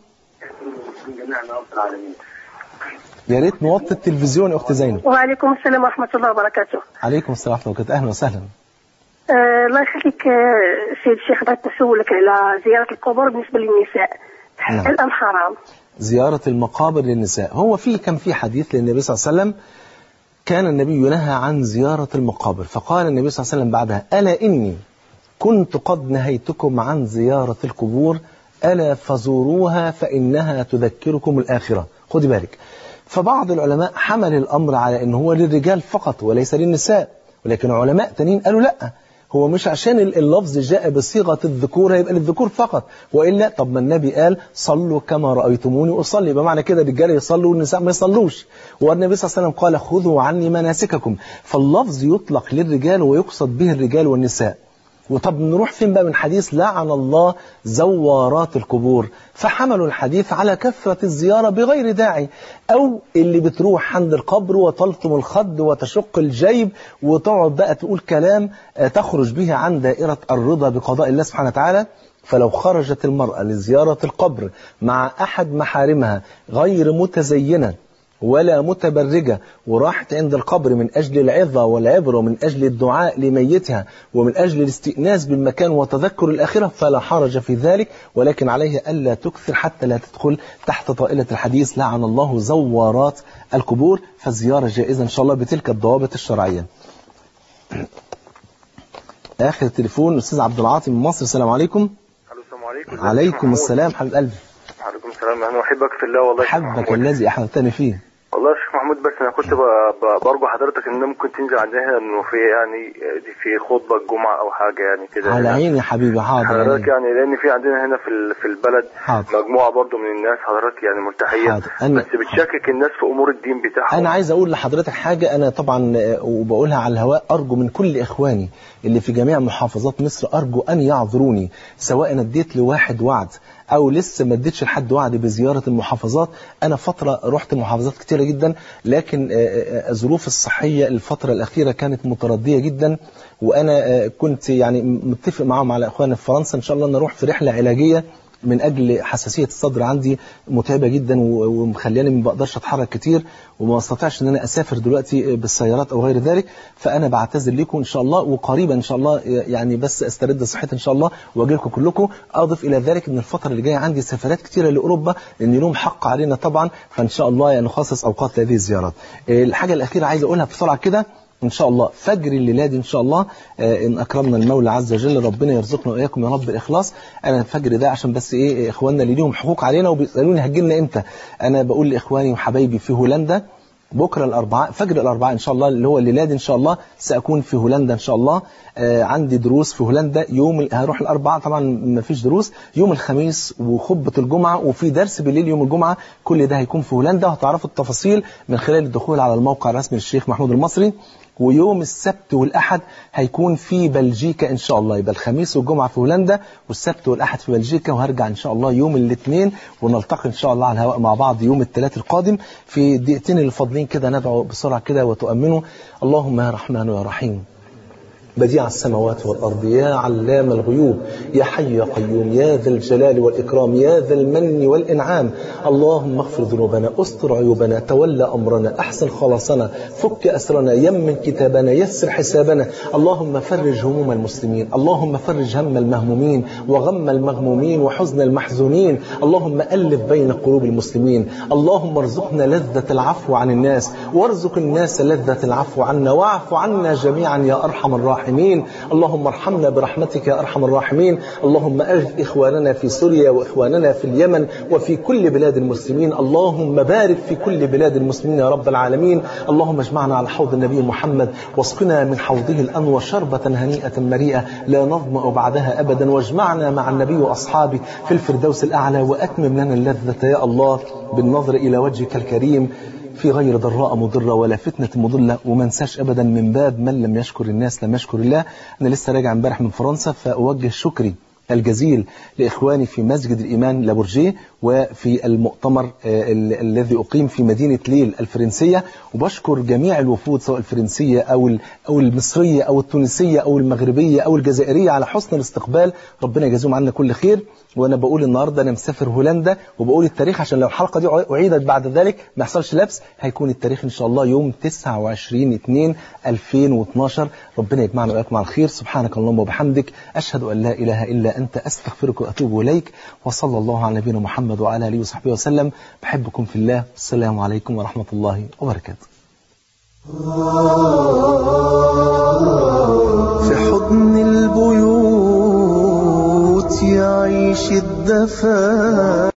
يا ريت نوطي التلفزيون يا أخت زينب. وعليكم السلام ورحمة الله وبركاته. عليكم السلام ورحمة الله وبركاته. أهلا وسهلا. آه الله يخليك سيد الشيخ، بغيت نسولك على زيارة القبور بالنسبة للنساء. نعم. هل أم حرام؟ زيارة المقابر للنساء، هو في كان في حديث للنبي صلى الله عليه وسلم، كان النبي ينهى عن زيارة المقابر، فقال النبي صلى الله عليه وسلم بعدها: ألا إني كنت قد نهيتكم عن زيارة القبور، ألا فزوروها فإنها تذكركم الآخرة. خدي بالك. فبعض العلماء حمل الأمر على أنه هو للرجال فقط وليس للنساء، ولكن علماء تانيين قالوا لأ، هو مش عشان اللفظ جاء بصيغة الذكور هيبقى للذكور فقط، وإلا طب ما النبي قال صلوا كما رأيتموني أصلي، يبقى معنى كده الرجال يصلوا والنساء ما يصلوش. والنبي صلى الله عليه وسلم قال خذوا عني مناسككم، فاللفظ يطلق للرجال ويقصد به الرجال والنساء. وطب نروح فين بقى من حديث لعن الله زوارات القبور؟ فحملوا الحديث على كثرة الزيارة بغير داعي، أو اللي بتروح عند القبر وتلطم الخد وتشق الجيب وتقعد بقى تقول كلام تخرج به عن دائرة الرضا بقضاء الله سبحانه وتعالى. فلو خرجت المرأة لزيارة القبر مع أحد محارمها غير متزينة ولا متبرجة، وراحت عند القبر من أجل العظة والعبرة ومن أجل الدعاء لميتها ومن أجل الاستئناس بالمكان وتذكر الآخرة، فلا حرج في ذلك، ولكن عليها ألا تكثر حتى لا تدخل تحت طائلة الحديث لعن الله زوارات القبور. فالزيارة جائزة إن شاء الله بتلك الضوابط الشرعية. آخر التليفون أستاذ عبد العاطي من مصر. السلام عليكم. السلام عليكم. عليكم السلام حبيب قلبي. وعليكم السلام. أنا أحبك في الله والله. حبك الذي أحببتني فيه. والله يا شيخ محمود، بس أنا كنت برجو حضرتك إن ممكن تنزل عندنا إنه في يعني في خطبة الجمعة أو حاجة يعني كده. على عيني يا حبيبي. حاضر حضرتك يعني، لأن في عندنا هنا في في البلد حاضر. مجموعة برضو من الناس حضرتك يعني ملتحية، بس بتشكك الناس في أمور الدين بتاعهم. أنا عايز أقول لحضرتك حاجة، أنا طبعا وبقولها على الهواء، أرجو من كل إخواني اللي في جميع محافظات مصر أرجو أن يعذروني، سواء اديت لواحد وعد أو لسه ما اديتش لحد وعد بزيارة المحافظات. أنا فترة رحت محافظات كتيرة جدا، لكن الظروف الصحية الفترة الأخيرة كانت متردية جدا، وأنا كنت يعني متفق معهم على إخواني في فرنسا إن شاء الله أن نروح في رحلة علاجية من أجل حساسية الصدر عندي متعبة جدا ومخلياني ما بقدرش أتحرك كتير وما استطيعش أن أنا أسافر دلوقتي بالسيارات أو غير ذلك. فأنا بعتذر لكم إن شاء الله، وقريبا إن شاء الله يعني بس أسترد صحتي إن شاء الله وأجي لكم كلكم. أضف إلى ذلك أن الفترة اللي جاية عندي سفرات كتيرة لأوروبا، لأن لهم حق علينا طبعا، فإن شاء الله يعني نخصص أوقات لهذه الزيارات. الحاجة الأخيرة عايز أقولها بسرعة كده، إن شاء الله فجر الليلة دي إن شاء الله إن أكرمنا المولى عز وجل ربنا يرزقنا وإياكم يا رب الإخلاص. أنا الفجر ده عشان بس إيه إخواننا اللي ليهم حقوق علينا وبيسألوني هتجيلنا إمتى. أنا بقول لإخواني وحبايبي في هولندا بكرة الأربعاء فجر الأربعاء إن شاء الله اللي هو الليلة إن شاء الله سأكون في هولندا إن شاء الله. آه عندي دروس في هولندا يوم ال... هروح الأربعاء طبعا ما فيش دروس، يوم الخميس وخطبة الجمعة وفي درس بالليل يوم الجمعة. كل ده هيكون في هولندا، وهتعرفوا التفاصيل من خلال الدخول على الموقع الرسمي للشيخ محمود المصري. ويوم السبت والأحد هيكون في بلجيكا إن شاء الله، يبقى الخميس والجمعة في هولندا والسبت والأحد في بلجيكا، وهرجع إن شاء الله يوم الاثنين ونلتقي إن شاء الله على الهواء مع بعض يوم الثلاث القادم. في الدقيقتين اللي فاضلين كده ندعو بسرعة كده وتؤمنوا. اللهم يا رحمن يا رحيم بديع السماوات والأرض، يا علام الغيوب، يا حي يا قيوم، يا ذا الجلال والإكرام، يا ذا المن والإنعام. اللهم اغفر ذنوبنا، استر عيوبنا، تولى أمرنا، أحسن خلاصنا، فك أسرنا، يمن كتابنا، يسر حسابنا. اللهم فرج هموم المسلمين، اللهم فرج هم المهمومين وغم المغمومين وحزن المحزونين. اللهم ألف بين قلوب المسلمين. اللهم ارزقنا لذة العفو عن الناس، وارزق الناس لذة العفو عنا، واعف عنا جميعا يا أرحم الراحمين. اللهم ارحمنا برحمتك يا أرحم الراحمين. اللهم أغث إخواننا في سوريا وإخواننا في اليمن وفي كل بلاد المسلمين. اللهم بارك في كل بلاد المسلمين يا رب العالمين. اللهم اجمعنا على حوض النبي محمد، واسقنا من حوضه الأنور شربة هنيئة مريئة لا نظمأ بعدها أبدا، واجمعنا مع النبي وأصحابه في الفردوس الأعلى، وأتمم لنا اللذة يا الله بالنظر إلى وجهك الكريم في غير ضراء مضرة ولا فتنة مضلة. وما انساش أبدا من باب من لم يشكر الناس لم يشكر الله. أنا لسه راجع امبارح من فرنسا، فأوجه شكري الجزيل لإخواني في مسجد الإيمان لابورجيه وفي المؤتمر الذي أقيم في مدينة ليل الفرنسية. وبشكر جميع الوفود سواء الفرنسية أو أو المصرية أو التونسية أو المغربية أو الجزائرية على حسن الاستقبال. ربنا يجازيهم عنا كل خير. وأنا بقول النهاردة أنا مسافر هولندا، وبقول التاريخ عشان لو الحلقة دي أعيدت بعد ذلك ما يحصلش لبس. هيكون التاريخ إن شاء الله يوم تسعة وعشرين اثنين ألفين واثناشر. ربنا يجمعنا وإياكم على الخير. سبحانك اللهم وبحمدك، أشهد أن لا إله إلا أنت، أستغفرك وأتوب إليك. وصلى الله على نبينا محمد وعلى آله وصحبه وسلم. بحبكم في الله. السلام عليكم ورحمة الله وبركاته. في حضن البيوت يعيش الدفا.